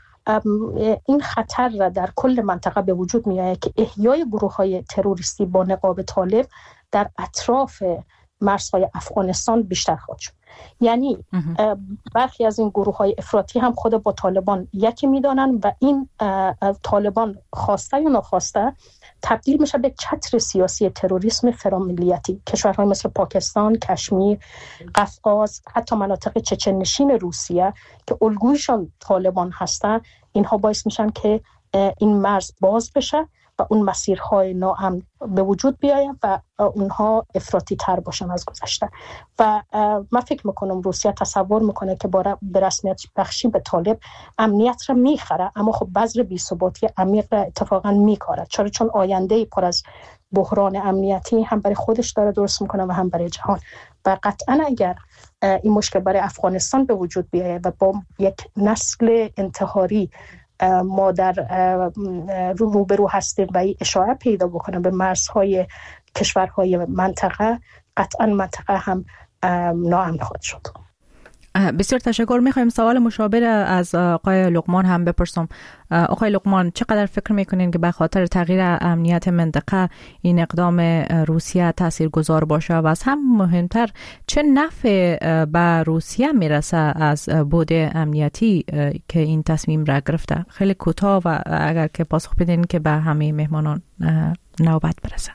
این خطر را در کل منطقه به وجود میاد که احیای گروه‌های تروریستی با نقاب طالب در اطراف مرزهای افغانستان بیشتر خواهد شد. یعنی برخی از این گروه‌های افراطی هم خود با طالبان یکی میدانن و این طالبان خواسته یا ناخواسته تبدیل میشه به چتر سیاسی تروریسم فراملیتی. کشورهای مثل پاکستان، کشمیر، قفقاز، حتی مناطق چچن نشین روسیه که الگویشان طالبان هستن، اینها باعث میشن که این مرز باز بشه و اون مسیرهای ناامن به وجود بیاید و اونها افراطی تر باشن از گذشته. و من فکر میکنم روسیه تصور میکنه که با به رسمیت بخشی به طالب امنیت را میخره، اما خب بذر بی‌ثباتی عمیق را اتفاقا میکاره. چرا؟ چون آینده پر از بحران امنیتی هم برای خودش داره درست میکنه و هم برای جهان. و قطعا اگر این مشکل برای افغانستان به وجود بیاید و با یک نسل انتحاری ما در رو روبرو هستیم و اشاره پیدا بکنه به مرزهای کشورهای منطقه، قطعا منطقه هم ناامن خواهد شد. بسیار تشکر. میخوایم سوال مشابه از آقای لقمان هم بپرسم. آقای لقمان، چقدر فکر میکنین که به خاطر تغییر امنیت منطقه این اقدام روسیه تاثیرگذار باشه و از هم مهمتر چه نفع به روسیه میرسه از بود امنیتی که این تصمیم را گرفته؟ خیلی کوتاه و اگر که پاسخ بدین که به همه مهمانان نوبت برسه.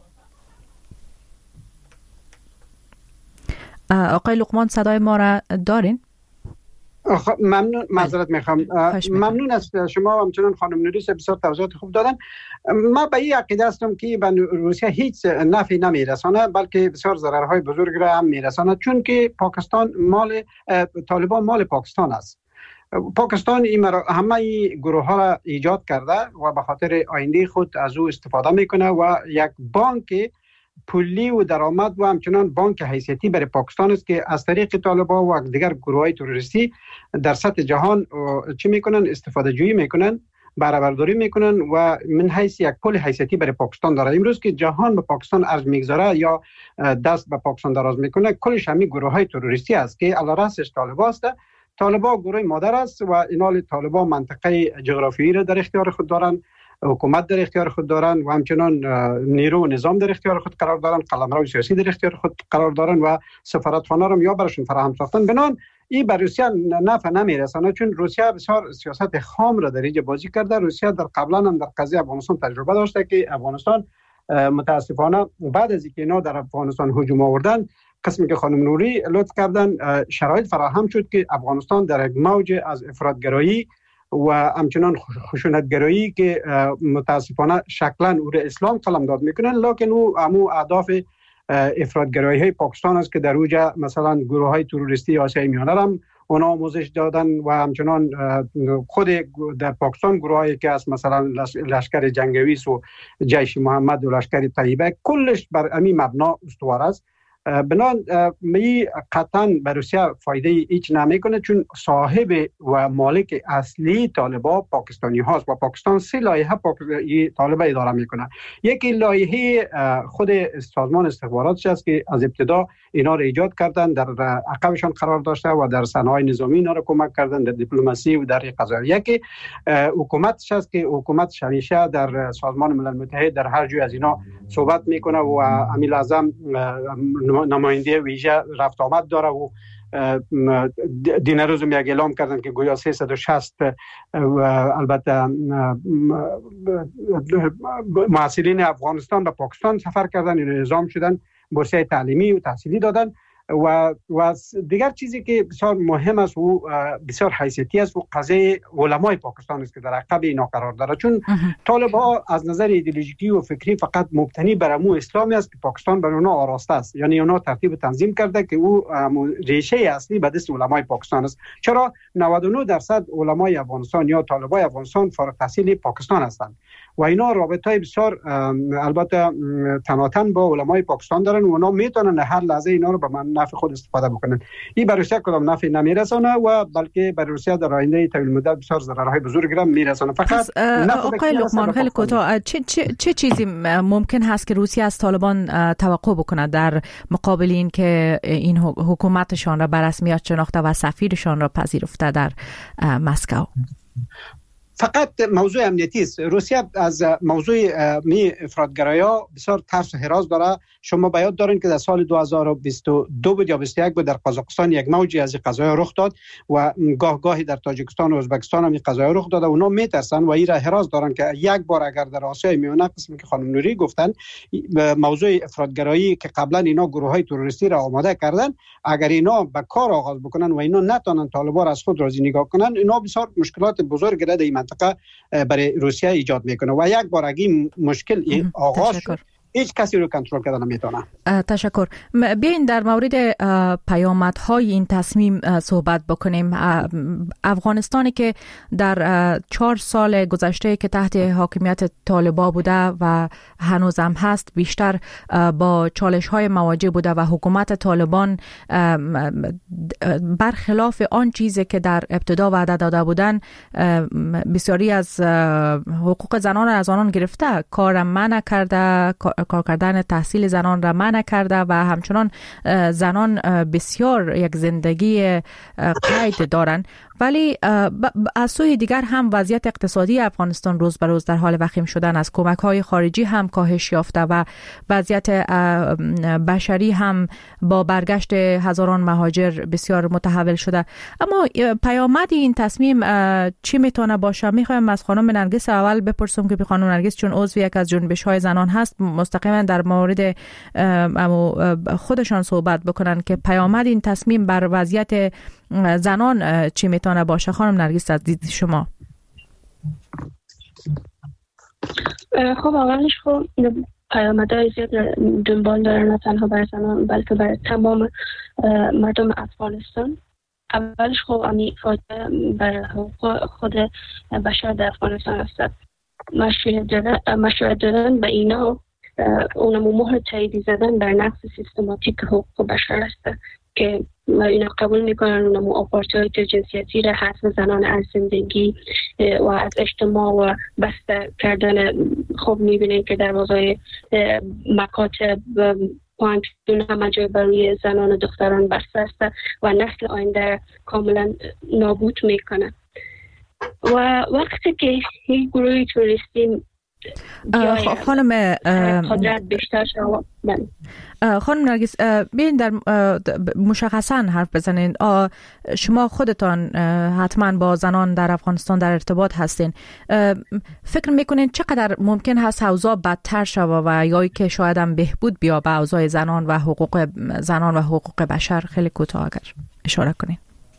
آقای لقمان صدای ما را دارین؟ ممنون، معذرت میخوام. ممنون از شما و همچنان خانم نوریس، بسیار توضیحات خوب دادن. من به این عقیده هستم که به روسیه هیچ نفعی نمیرسانه، بلکه بسیار ضررهای بزرگ را هم میرسانه، چون که پاکستان مال طالبان مال پاکستان است. پاکستان این همه گروه ها را ایجاد کرده و به خاطر آینده خود از او استفاده میکنه و یک بانک پولی و درآمد و همچنان بانک حیثیتی برای پاکستان است که از طریق طالبان و دیگر گروه‌های تروریستی در سطح جهان چی میکنن؟ استفاده جویی میکنن، بهره برداری میکنن و من حیث یک پول حیثیتی برای پاکستان داره. امروز که جهان به پاکستان ارز میگذاره یا دست به پاکستان دراز میکنه، کلش همین گروه‌های تروریستی است که علی رأسش طالبان است. طالبان گروه مادر است و اینال طالبان منطقه جغرافیایی را در اختیار خود دارن، حکومت در اختیار خود دارن و همچنان نیرو و نظام در اختیار خود قرار دارن، قلمرو سیاسی در اختیار خود قرار دارن و سفارتخانه را یا براشون فراهم ساختن. بنان این بر روسیه نفع نمیرسانه، چون روسیه بسیار سیاست خام را در اینجا بازی کرده. روسیه در قبلا هم در قضیه افغانستان تجربه داشته که افغانستان متاسفانه بعد از اینکه اینا در افغانستان هجوم آوردن قسمی که خانم نوری لطف کردن شرایط فراهم شد که افغانستان در یک موج از افراطگرایی و همچنان خشونتگرایی که متاسفانه شکلا او را اسلام قلمداد میکنن، لکن او همو اهداف افراطگرایی های پاکستان است که در اوجا مثلا گروه های تروریستی آسیای میانه هم اونا آموزش دادن و همچنان خود در پاکستان گروه هایی که از مثلا لشکر جنگویس و جیش محمد و لشکر طیبه کلش بر همین مبنا استوار است. بنان می قطعا به روسیه فایده هیچ نمیکنه، چون صاحب و مالک اصلی طالبان پاکستانی هاست و پاکستان سه لایحه پاک... طالبان اداره میکنه. یکی لایحه خود سازمان استخباراتش است که از ابتدا اینا را ایجاد کردن، در عقبشان قرار داشته و در صنایع نظامی اینا را کمک کردن، در دیپلماسی و در قضایی. یکی حکومتش است که حکومت همیشه در سازمان ملل متحد در هر جای از اینا صحبت میکنه و امیل اعظم نماینده ویژه رفت آمد داره و دین روز یک اعلام کردن که گویا سیصد و شصت البته محصلین افغانستان به پاکستان سفر کردن، این اعزام شدن، بورسیه تعلیمی و تحصیلی دادن و و دیگر چیزی که بسیار مهم است و بسیار حیثیتی است و قضیه علمای پاکستان است که در عقب اینا قرار داره، چون طالب‌ها از نظر ایدئولوژیکی و فکری فقط مبتنی بر امو اسلامی است که پاکستان بر اونها آراسته است، یعنی اونا ترتیب تنظیم کرده که او ریشه اصلی به دست علمای پاکستان است. چرا نود و نه درصد علمای افغانستان یا طالبای افغانستان فارغ التحصیل پاکستان هستند و اینا رابطه بسیار البته تناتن با علمای پاکستان دارن و اونا میتونن هر لحظه اینا رو به من نفع خود استفاده بکنن. این بر روسیه کدام نفع نمیرسونه و بلکه بر روسیه در آینده طویل مدت بسیار ضررهای بزرگی را میرسونه. فقط آقای لقمان خیلی کوتاه، چه چه چه چیزی ممکن هست که روسیه از طالبان توقع بکنه در مقابل این که این حکومتشان را به رسمیت شناخته و سفیرشان را پذیرفته در مسکو؟ فقط موضوع امنیتی است. روسیه از موضوع می افراطگرایی بسیار ترس و هراس داره. شما به یاد دارین که در سال دو هزار و بیست و دو بود یا بیست و یک بود در قزاقستان یک موجی از این قضایا رخ داد و گاه گاهی در تاجیکستان و ازبکستان هم این قضایا رخ داده. اونا میترسن و این را هراس دارن که یک بار اگر در آسیای میانه قسمی که خانم نوری گفتن موضوع افراطگرایی که قبلا اینا گروه‌های تروریستی را آماده کردن، اگر اینا به کار آغاز بکنن و اینا نتونن طالبان از خود راضی نگاه کنن، اینا بسیار مشکلات بزرگی را در این منطقه برای روسیه ایجاد میکنه و یک بار اگه مشکل این آغاز شد هیچ کسی رو کنترل کردن نمیتونه. تشکر. بیاین در مورد پیامدهای این تصمیم صحبت بکنیم. افغانستانی که در چهار سال گذشته که تحت حاکمیت طالبان بوده و هنوز هم هست، بیشتر با چالش های مواجه بوده و حکومت طالبان برخلاف آن چیزی که در ابتدا وعده داده بودن بسیاری از حقوق زنان از آنان گرفته، کار منع کرده، کار کردن تحصیل زنان را منع کرده و همچنان زنان بسیار یک زندگی قید دارن. ولی از سوی دیگر هم وضعیت اقتصادی افغانستان روز به روز در حال وخیم شدن از کمک‌های خارجی هم کاهش یافته و وضعیت بشری هم با برگشت هزاران مهاجر بسیار متحول شده. اما پیامد این تصمیم چی میتونه باشه؟ میخوایم از خانم نرگس اول بپرسم که خانم نرگس چون عضو یک از جنبش‌های زنان هست مستقیما در مورد خودشان صحبت بکنن که پیامد این تصمیم بر وضعیت زنان چی میتونه باشه. خانم نرگس از دید شما. خب اولش خب پیامدهای زیاد دنبال داره، نه تنها برای زنان بلکه برای تمام مردم افغانستان. اولش خب امی فایده برای حقوق خود بشر در افغانستان است. مشروعیت دادن به اینا اونمو مهر تاییدی زدن بر نقض سیستماتیک حقوق بشر است که اینا قبول میکنن اونمو آپارتاید جنسیتی را حذف زنان از زندگی و از اجتماع و بسته کردن. خب میبینید که در وضعی مکاتب پانتون همه جای برای زنان و دختران بسته است و نسل آینده کاملا نابود میکنه. و وقتی که این گروه توریستی خانم قدرت بیشتر شد. خانم نرگس، بیاین در مشخصا حرف بزنین. شما خودتان حتما با زنان در افغانستان در ارتباط هستین. فکر میکنین چقدر ممکن هست اوضاع بدتر شود و یا که شاید هم بهبود بیا به اوضاع زنان و حقوق زنان و حقوق بشر؟ خیلی کوتاه اگر اشاره کنین.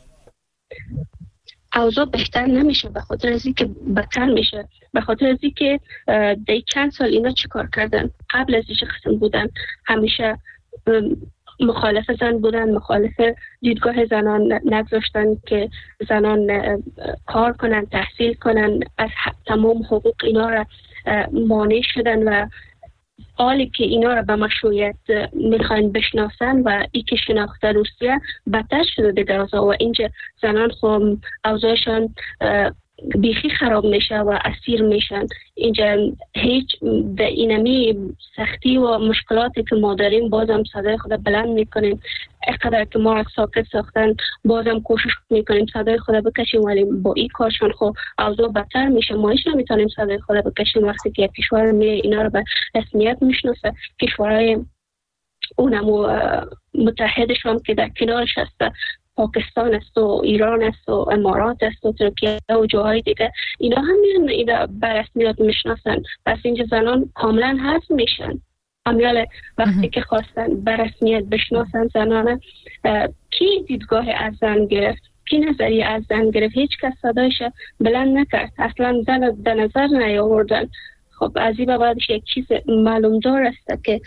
اوضاع بهتر نمیشه، به خاطر از اینکه بدتر میشه. به خاطر از اینکه در چند سال اینا چیکار کردن؟ قبل از اینکه قسم بودن همیشه مخالف زن بودن، مخالف دیدگاه زنان نگذاشتن که زنان کار کنن، تحصیل کنن، از تمام حقوق اینا را مانع شدن و حالی که اینا را به مشروعیت میخوان بشناسن و ای که شناخته روسیه بدتر شده دیگر اوضاع و اینجا زنان خب اوضاعشان بیخی خراب میشه و اسیر میشن. اینجا هیچ در اینمی سختی و مشکلاتی که ما داریم بازم صدای خود بلند میکنیم. اقدر که ما ساکت ساختن بازم کوشش میکنیم صدای خود بکشیم، ولی با این کارشان خب اوضاع بدتر میشه. ما هیچ نمیتونیم صدای خود بکشیم وقتی که کشور میره اینا رو به رسمیت میشناسه. کشورهای اونمو متحدشان که در کنارش هسته، پاکستان است و ایران است و امارات است و ترکیه و جاهای دیگه، اینا هم میان اینا به رسمیت میشناسن. پس اینجا زنان کاملا حذف میشن. امیال وقتی که خواستن به رسمیت بشناسن زنان، کی دیدگاه از زن گرفت، کی نظریه از زن گرفت؟ هیچ کس صدایش بلند نکرد، اصلا زن در نظر نیاوردن. خب از این بعدش یک چیز معلوم دار است که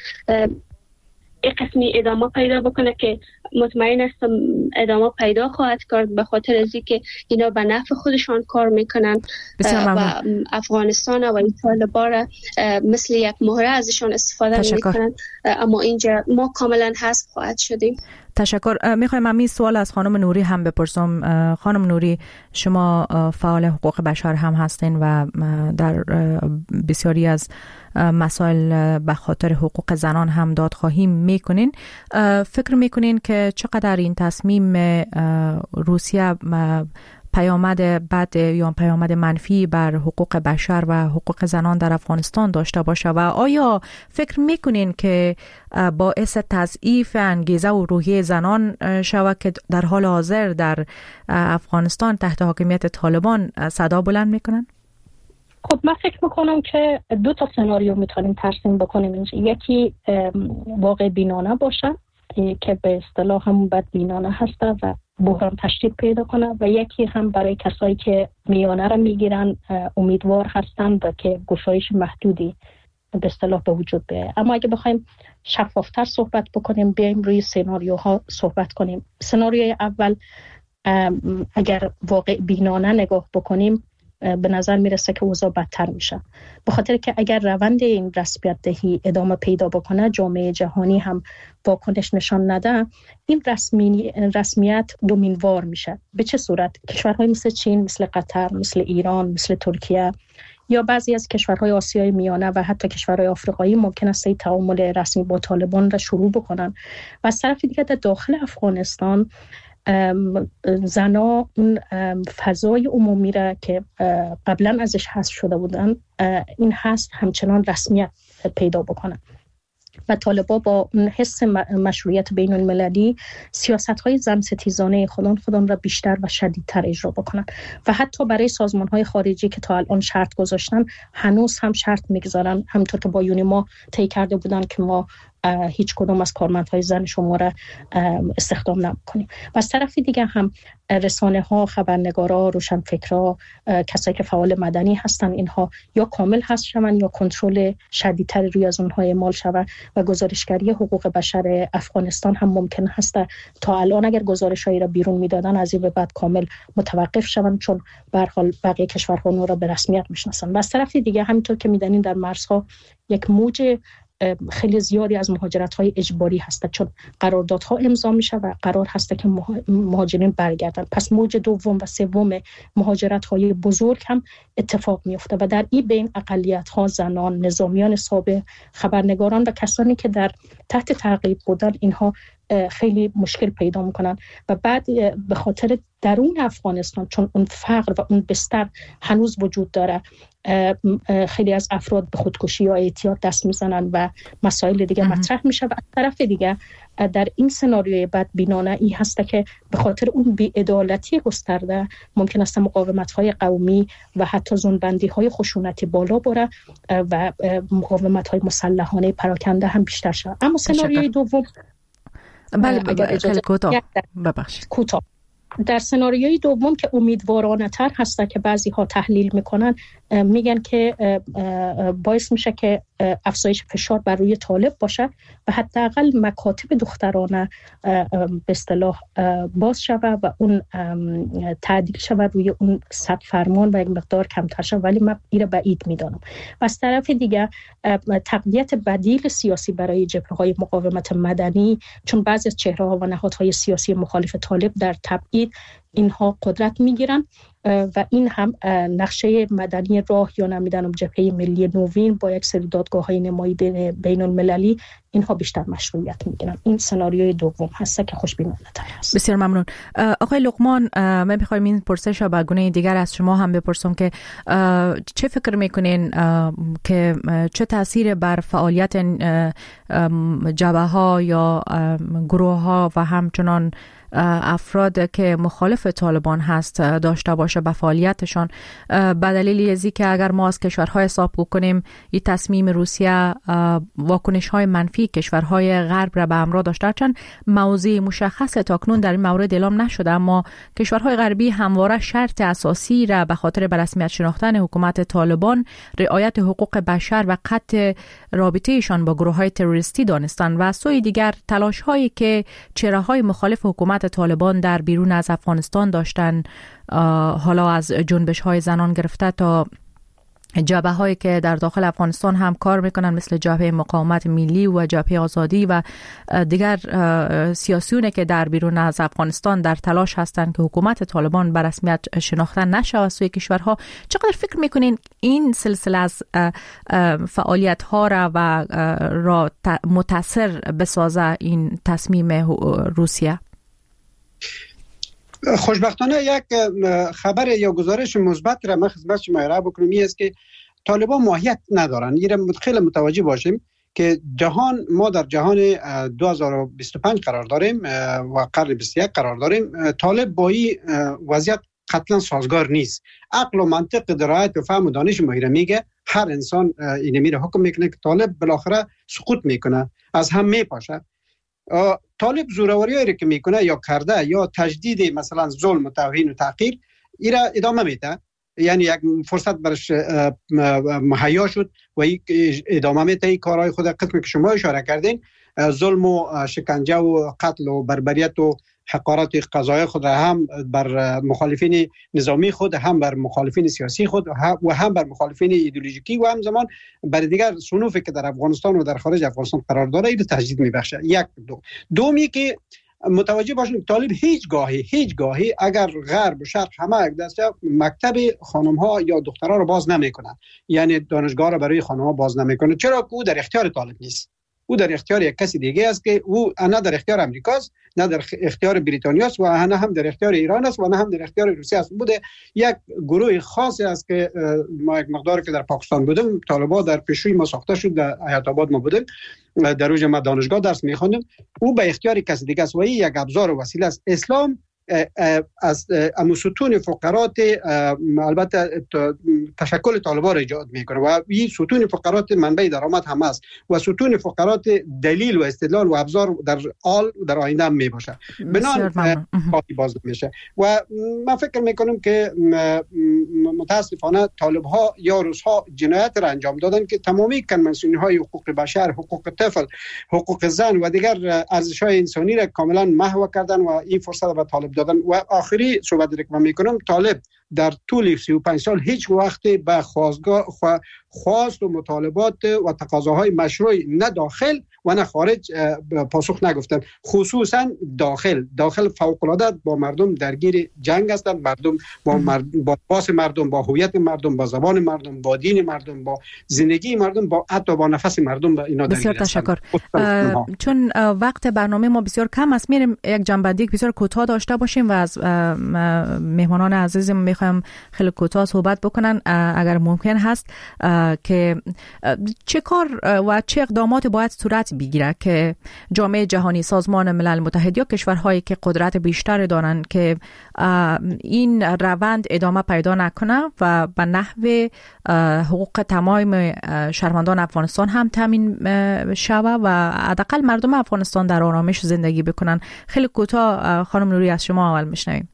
یک قسمی ادامه پیدا بکنه که مطمئن هستم ادامه پیدا خواهد کرد، به خاطر از اینکه اینا به نفع خودشان کار میکنن و افغانستان و این طالبان مثل یک مهره ازشان استفاده تشکر. میکنن. اما اینجا ما کاملا حذف خواهد شدیم. تشکر. میخوایم همین سوال از خانم نوری هم بپرسم. خانم نوری، شما فعال حقوق بشر هم هستین و در بسیاری از مسائل به خاطر حقوق زنان هم دادخواهی میکنین. فکر میکنین که چقدر این تصمیم روسیه پیامد بد یا پیامد منفی بر حقوق بشر و حقوق زنان در افغانستان داشته باشه و آیا فکر میکنین که باعث تضعیف انگیزه و روحیه زنان شود که در حال حاضر در افغانستان تحت حاکمیت طالبان صدا بلند میکنن؟ خب من فکر میکنم که دو تا سناریو میتونیم ترسیم بکنیم اینجا. یکی واقع بینانه باشه که به اصطلاح هم بدبینانه هسته و بحران تشدید پیدا کنه، و یکی هم برای کسایی که میانه را میگیرن امیدوار هستن و که گشایش محدودی به اصطلاح به وجود بیاید. اما اگه بخوایم شفافتر صحبت بکنیم، بیایم روی سناریوها صحبت کنیم. سناریوی اول اگر واقع بینانه نگاه بکنیم به نظر میرسه که اوضاع بدتر میشه، به خاطر که اگر روند این رسمیت دهی ادامه پیدا بکنه، جامعه جهانی هم واکنش نشان نده، این رسمی رسمیت دومینوار میشه. به چه صورت؟ کشورهای مثل چین، مثل قطر، مثل ایران، مثل ترکیه یا بعضی از کشورهای آسیای میانه و حتی کشورهای آفریقایی ممکن است تعامل رسمی با طالبان را شروع بکنن. و از طرف دیگه در داخل افغانستان زنا اون فضای عمومی را که قبلا ازش حذف شده بودن، این حذف همچنان رسمیت پیدا بکنن و طالبان با حس مشروعیت بین المللی سیاست‌های زن ستیزانه خودان خودان را بیشتر و شدیدتر اجرا بکنن و حتی برای سازمان‌های خارجی که تا الان شرط گذاشتن هنوز هم شرط می‌گذارن، همونطور که با یونیما طی کرده بودن که ما هیچ کدوم از کارمندهای زن شما را استخدام نمی‌کنیم. و از طرف دیگه هم رسانه‌ها، خبرنگارا، روشنفکرا، کسایی که فعال مدنی هستن، اینها یا کامل حذف شون یا کنترل شدیدتر روی از اونها اعمال شود و گزارشگری حقوق بشر افغانستان هم ممکن هست تا الان اگر گزارشایی را بیرون میدادن از این به بعد کامل متوقف شون، چون به هر حال بقیه کشورها اون را به رسمیت میشناسن. و از طرف دیگه همینطور که میدونین در مرزها یک موج خیلی زیادی از مهاجرت‌های اجباری هست، چون قراردادها امضا میشه و قرار هست که مهاجرین برگردن. پس موج دوم و سوم مهاجرت‌های بزرگ هم اتفاق میفته و در این بین اقلیت‌ها، زنان، نظامیان سابق، خبرنگاران و کسانی که در تحت تعقیب بودن، اینها خیلی مشکل پیدا میکنن و بعد به خاطر درون افغانستان چون اون فقر و اون بستر هنوز وجود داره خیلی از افراد به خودکشی یا اعتیاد دست میزنن و مسائل دیگه مطرح میشه و از طرف دیگه در این سناریوی بدبینانه این هسته که به خاطر اون بی‌عدالتی گسترده ممکن است مقاومت‌های قومی و حتی زنبندی‌های خشونتی بالا بره و مقاومت‌های مسلحانه پراکنده هم بیشتر شود. اما سناریوی دوم بله خیلی کوتاه ببخشید کوتاه در سناریوی دوم که امیدوارانه تر هسته که بعضی ها تحلیل میکنن میگن که باعث میشه که افزایش فشار بر روی طالب باشه و حداقل مکاتب دخترانه به اصطلاح باز شود و اون تعدیل شود روی اون صد فرمان و یک مقدار کمتر شود، ولی من این بعید میدانم. و از طرف دیگه تقویت بدیل سیاسی برای جبهه‌های مقاومت مدنی، چون بعضی از چهره‌ها و نهادهای سیاسی مخالف طالب در تبعید اینها قدرت میگیرن و این هم نقشه مدنی راه یا نمیدانم جبهه ملی نوین با یک سری دادگاه‌های نمایی بین المللی اینها بیشتر مشروعیت میگیرن. این سناریوی دوم هست که خوشبینانه‌تر است. بسیار ممنون. آقای لقمان، من می‌خوایم این پرسش را به گونه دیگر از شما هم بپرسم که چه فکر میکنین که چه تاثیر بر فعالیت جبهه‌ها یا گروه‌ها و همچنان افراد که مخالف طالبان هست داشته باشه به فعالیتشان، به دلیل ازی که اگر ما از کشورهای حساب کنیم این تصمیم روسیه واکنش‌های منفی کشورهای غرب را به همراه داشته، چند موضوع مشخص تاکنون در این مورد اعلام نشده، اما کشورهای غربی همواره شرط اساسی را به خاطر به رسمیت شناختن حکومت طالبان رعایت حقوق بشر و قطع رابطه‌شان با گروه‌های تروریستی دانستند و از سوی دیگر تلاش‌هایی که چهره‌های مخالف حکومت طالبان در بیرون از افغانستان داشتن، حالا از جنبش‌های زنان گرفته تا جبهه هایی که در داخل افغانستان هم کار میکنن مثل جبهه مقاومت ملی و جبهه آزادی و دیگر سیاسیونه که در بیرون از افغانستان در تلاش هستند که حکومت طالبان به رسمیت شناخته نشه از سوی کشورها. چقدر فکر میکنین این سلسله از فعالیت ها را و را متاثر بسازه این تصمیم روسیه؟ خوشبختانه یک خبر یا گزارش مثبت را من خدمت شما ارائه بکنم، این است که طالبان ماهیت ندارن. این را خیلی متوجه باشیم که جهان ما در جهان دو هزار و بیست و پنج قرار داریم و قرن بیست و یک قرار داریم. طالب با این وضعیت قطعا سازگار نیست. عقل و منطق درایت و فهم و دانش ما را میگه هر انسان این میره حکم میکنه که طالب بالاخره سقوط میکنه، از هم میپاشه. طالب زوروریایی که میکنه یا کرده یا تجدید مثلا ظلم و توهین و تحقیر ایرا ادامه میده، یعنی یک فرصت برش مهیا شد و ادامه میده این کارهای خود قسمی که شما اشاره کردین، ظلم و شکنجه و قتل و بربریت و حقارت قضایی خود هم بر مخالفین نظامی خود، هم بر مخالفین سیاسی خود و هم بر مخالفین ایدئولوژیکی و همزمان بر دیگر صنوفی که در افغانستان و در خارج افغانستان قرار داره این تجدید میبخشه. یک دو دومی که متوجه باشیم طالب هیچ گاهی هیچ گاهی اگر غرب و شرق همه یک دسته مکتب خانم ها یا دخترها رو باز نمیکنه، یعنی دانشگاه رو برای خانم ها باز نمیکنه، چرا که او در اختیار طالب نیست، او در اختیار یک کسی دیگه است که او نه در اختیار امریکاست، نه در اختیار بریتانیا است و نه هم در اختیار ایران است و نه هم در اختیار روسیه است. بوده یک گروه خاصی است که ما یک مقدار که در پاکستان بودیم، طالبان در پیشروی ما ساخته شد، در حیات آباد ما بودیم، در اوج ما دانشگاه درس می‌خواندیم، او به اختیار کسی دیگه است و این یک ابزار و وسیله است. اسلام از ستون فقرات البته تشکل طالبان را ایجاد میکنه و این ستون فقرات منبع درآمد هم است و ستون فقرات دلیل و استدلال و ابزار در آل در آینده هم می باشه. بنان خواهی باز میشه و من فکر میکنم که متاسفانه طالب ها یا روس ها جنایت را انجام دادن که تمامی کنوانسیون های حقوق بشر، حقوق طفل، حقوق زن و دیگر ارزش های انسانی را کاملا محو کردن و این فرصت به طالب دادن. و آخری صحبت را که من میکنم، طالب در طول سی و پنج سال هیچ وقت به خواستگاه خواست و مطالبات و تقاضاهای مشروع نه داخل و نه خارج پاسخ نگفتن. خصوصا داخل داخل فوق العاده با مردم درگیر جنگ هستند. مردم با مرد... با باس مردم، با هویت مردم، با زبان مردم، با دین مردم، با زندگی مردم، با حتی با نفس مردم با اینا درگیر هستند. بسیار تشکر. چون وقت برنامه ما بسیار کم است، میریم یک جنبندی بسیار کوتاه داشته باشیم و از مهمانان عزیزم میخوام خیلی کوتاه صحبت بکنن اگر ممکن هست که چه کار و چه اقدامات باید صورت بگیره که جامعه جهانی، سازمان ملل متحد یا کشورهایی که قدرت بیشتر دارند که این روند ادامه پیدا نکنه و به نحو حقوق تمام شهروندان افغانستان هم تامین شوه و حداقل مردم افغانستان در آرامش زندگی بکنن. خیلی کوتاه خانم نوری از شما اول میشنویم.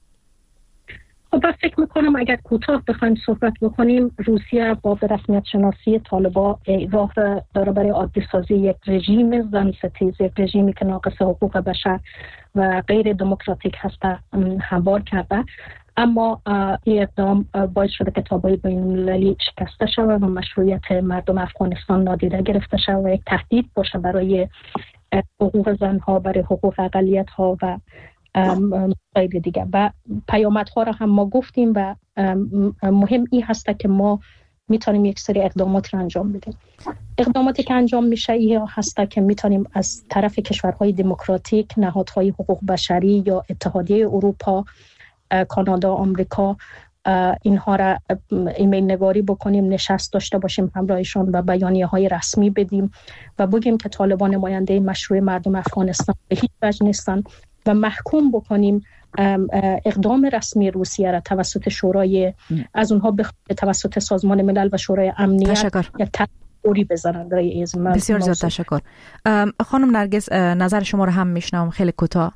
خب فکر میکنم اگر کوتاه بخوایم صحبت بکنیم، روسیه با به رسمیت شناسی طالبان راه داره برای عادی سازی یک رژیم زن ستیز، یک رژیمی که ناقص حقوق بشر و غیر دموکراتیک هسته هموار کرده. اما این اقدام باعث شده که تابع بین‌المللی شکسته شود و مشروعیت مردم افغانستان نادیده گرفته شود و یک تهدید باشه برای حقوق زنها، برای حقوق اقلیت‌ها و خیلی دیگه. و پیامدها را هم ما گفتیم و مهم این هسته که ما میتونیم یک سری اقدامات را انجام بدیم. اقداماتی که انجام میشه این هسته که میتونیم از طرف کشورهای دموکراتیک، نهادهای حقوق بشری یا اتحادیه اروپا، کانادا، آمریکا، اینها را ایمیل نگاری بکنیم، نشست داشته باشیم همراهشان و بیانیه های رسمی بدیم و بگیم که طالبان نماینده مشروع مردم افغانستان به هیچ وجه نیستن و محکوم بکنیم اقدام رسمی روسیه را توسط شورای از اونها به توسط سازمان ملل و شورای امنیت یک تحریری بزنند برای از ما. بسیار زیاد تشکر. خانم نرگس نظر شما را هم میشنوم خیلی کوتاه.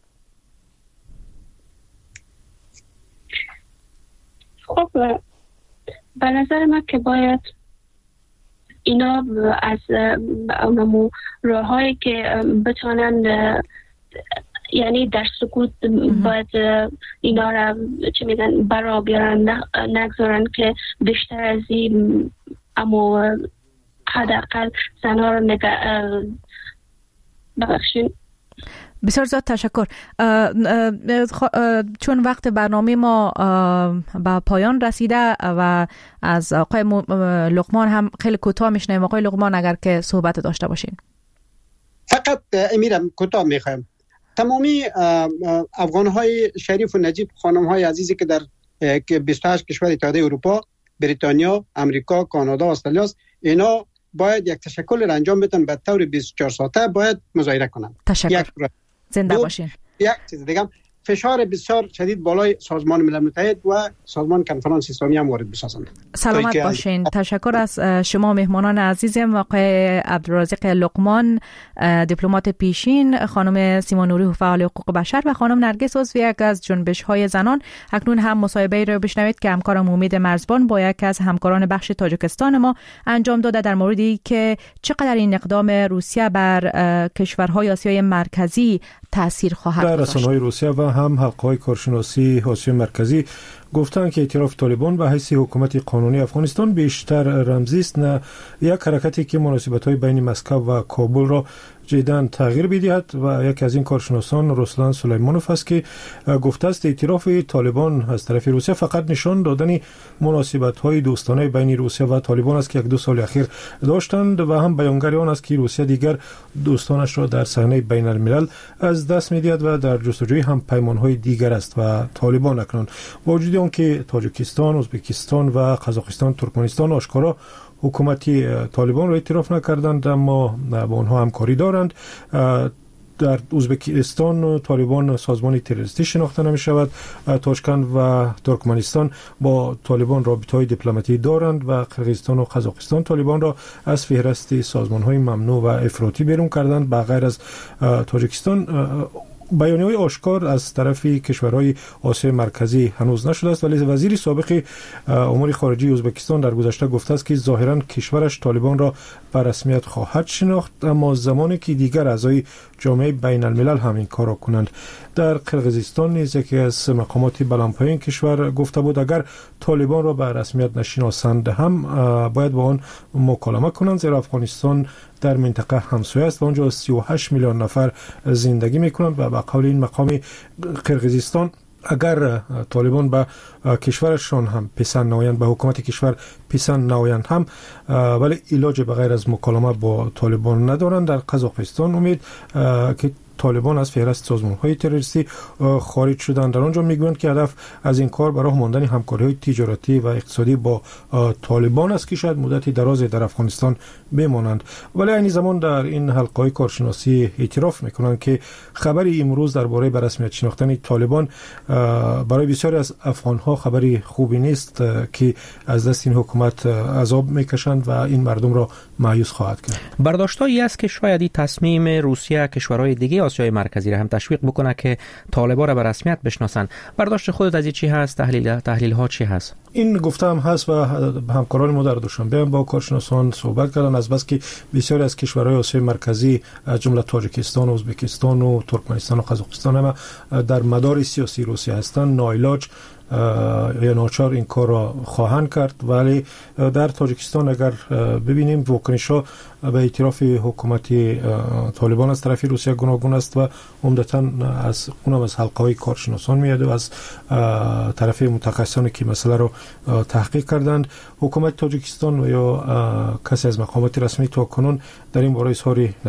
خب به نظر من که باید اینا از اونمو راهایی که بتونن یعنی در سکوت باید اینا را چه میگن برا بیارن، نگذارن که بیشتر از این اما حداقل زنها رو نگه ببخشین. بسیار زیاد تشکر. چون وقت برنامه ما به پایان رسیده و از آقای لقمان هم خیلی کوتاه میشنویم. آقای لقمان اگر که صحبت داشته باشین. فقط امیرم کوتاه میخوایم. تمامی افغان‌های شریف و نجیب، خانم‌های عزیزی که در بیست و هشت کشور اتحادیه اروپا، بریتانیا، امریکا، کانادا، استرالیا است، اینا باید یک تشکل را انجام بدن به طور بیست و چهار ساعته باید مظاهره کنن. تشکر. زنده باشین. یک چیز دیگه، فشار بسیار شدید بالای سازمان ملل متحد و سازمان کنفرانس اسلامی هم وارد بسازند. سلامت باشین. تشکر از شما مهمانان عزیزم، آقای عبدالرازق لقمان دیپلمات پیشین، خانم سیما نوری فعال حقوق بشر و خانم نرگس عضو یک از جنبش‌های زنان. اکنون هم مصاحبه‌ای را بشنوید که همکارم امید مرزبان با یک از همکاران بخش تاجیکستان ما انجام داده در موردی که چقدر این اقدام روسیه بر کشورهای آسیای مرکزی تأثیر خواهد گذاشت. رسانه‌های روسیه و هم حلقه‌های کارشناسی آسیای مرکزی گفتند که اعتراف طالبان به حیث حکومت قانونی افغانستان بیشتر رمزی است، نه یک حرکتی که مناسبت‌های بین مسکو و کابل را جداً تغییر بدهد. و یک از این کارشناسان رسلان سلیمانوف است که گفته است اعتراف طالبان از طرف روسیه فقط نشان دادن مناسبت‌های دوستانه بین روسیه و طالبان است که یک دو سال اخیر داشتند و هم بیانگر آن است که روسیه دیگر دوستانش را در صحنه بین الملل از دست می‌دهد و در جستجوی هم پیمان‌های دیگر است و طالبان اکنون با وجود آنکه تاجیکستان، ازبکستان و قزاقستان، ترکمنستان آشکارا حکومتی طالبان را اعتراف نکردند اما با آنها همکاری دارند. در ازبکستان طالبان سازمان تروریستی شناخته نمی شود. تاشکند و ترکمنستان با طالبان رابطه‌های دیپلماتیکی دارند و قرقیزستان و قزاقستان طالبان را از فهرست سازمان‌های ممنوع و افراطی بیرون کردند. به غیر از تاجیکستان بیانیه‌های آشکار از طرف کشورهای آسیای مرکزی هنوز نشده است، ولی وزیر سابق امور خارجه ازبکستان در گذشته گفته است که ظاهراً کشورش طالبان را به رسمیت خواهد شناخت، اما زمانی که دیگر اعضای جامعه بین الملل هم این کار کنند. در قرقیزستان نیز یکی از مقامات بلندپایه کشور گفته بود اگر طالبان را به رسمیت نشناسند هم باید با آن مکالمه کنند، زیرا افغانستان در منطقه همسایه است و اونجا سی و هشت میلیون نفر زندگی میکنند و به قول این مقام قرقیزستان اگر طالبان به کشورشان هم پسند نمایند، به حکومت کشور پسند نمایند هم، ولی علاج بغیر از مکالمه با طالبان ندارند. در قزاقستان امید که طالبان از فهرست سازمان‌های تروریستی خارج شدند. در آنجا میگویند که هدف از این کار برای ماندن همکاری‌های تجارتی و اقتصادی با طالبان است که شاید مدتی درازی در افغانستان بمانند. ولی این زمان در این حلقه‌های کارشناسی اعتراف میکنند که خبری امروز درباره به رسمیت شناختن طالبان برای بسیاری از افغان‌ها خبری خوبی نیست که از دست این حکومت عذاب میکشند و این مردم را مایوس خواهد کرد. برداشتایی است که شاید این تصمیم روسیه کشورهای دیگه آسیای مرکزی را هم تشویق بکنه که طالبان را به رسمیت بشناسن. برداشت خودت از این چی هست؟ تحلیل تحلیل ها چی هست؟ این گفته هم هست و همکاران ما در دوشنبه هم با کارشناسان صحبت کردن از بس که بسیاری از کشورهای آسیای مرکزی از جمله تاجیکستان، ازبکستان و ترکمنستان و قزاقستان هم در مدار سیاسی روسیه هستند، ناعلاج یا ناچار این کار را خواهند کرد. ولی در تاجیکستان اگر ببینیم واکنش‌ها به اعتراف حکومت طالبان از طرف روسیه گوناگون است و عمدتاً از اونم از حلقه‌های کارشناسان میاد و از طرف متخصصانی که مسئله رو تحقیق کردند. حکومت تاجیکستان و یا کسی از مقامات رسمی تا کنون در این باره اظهار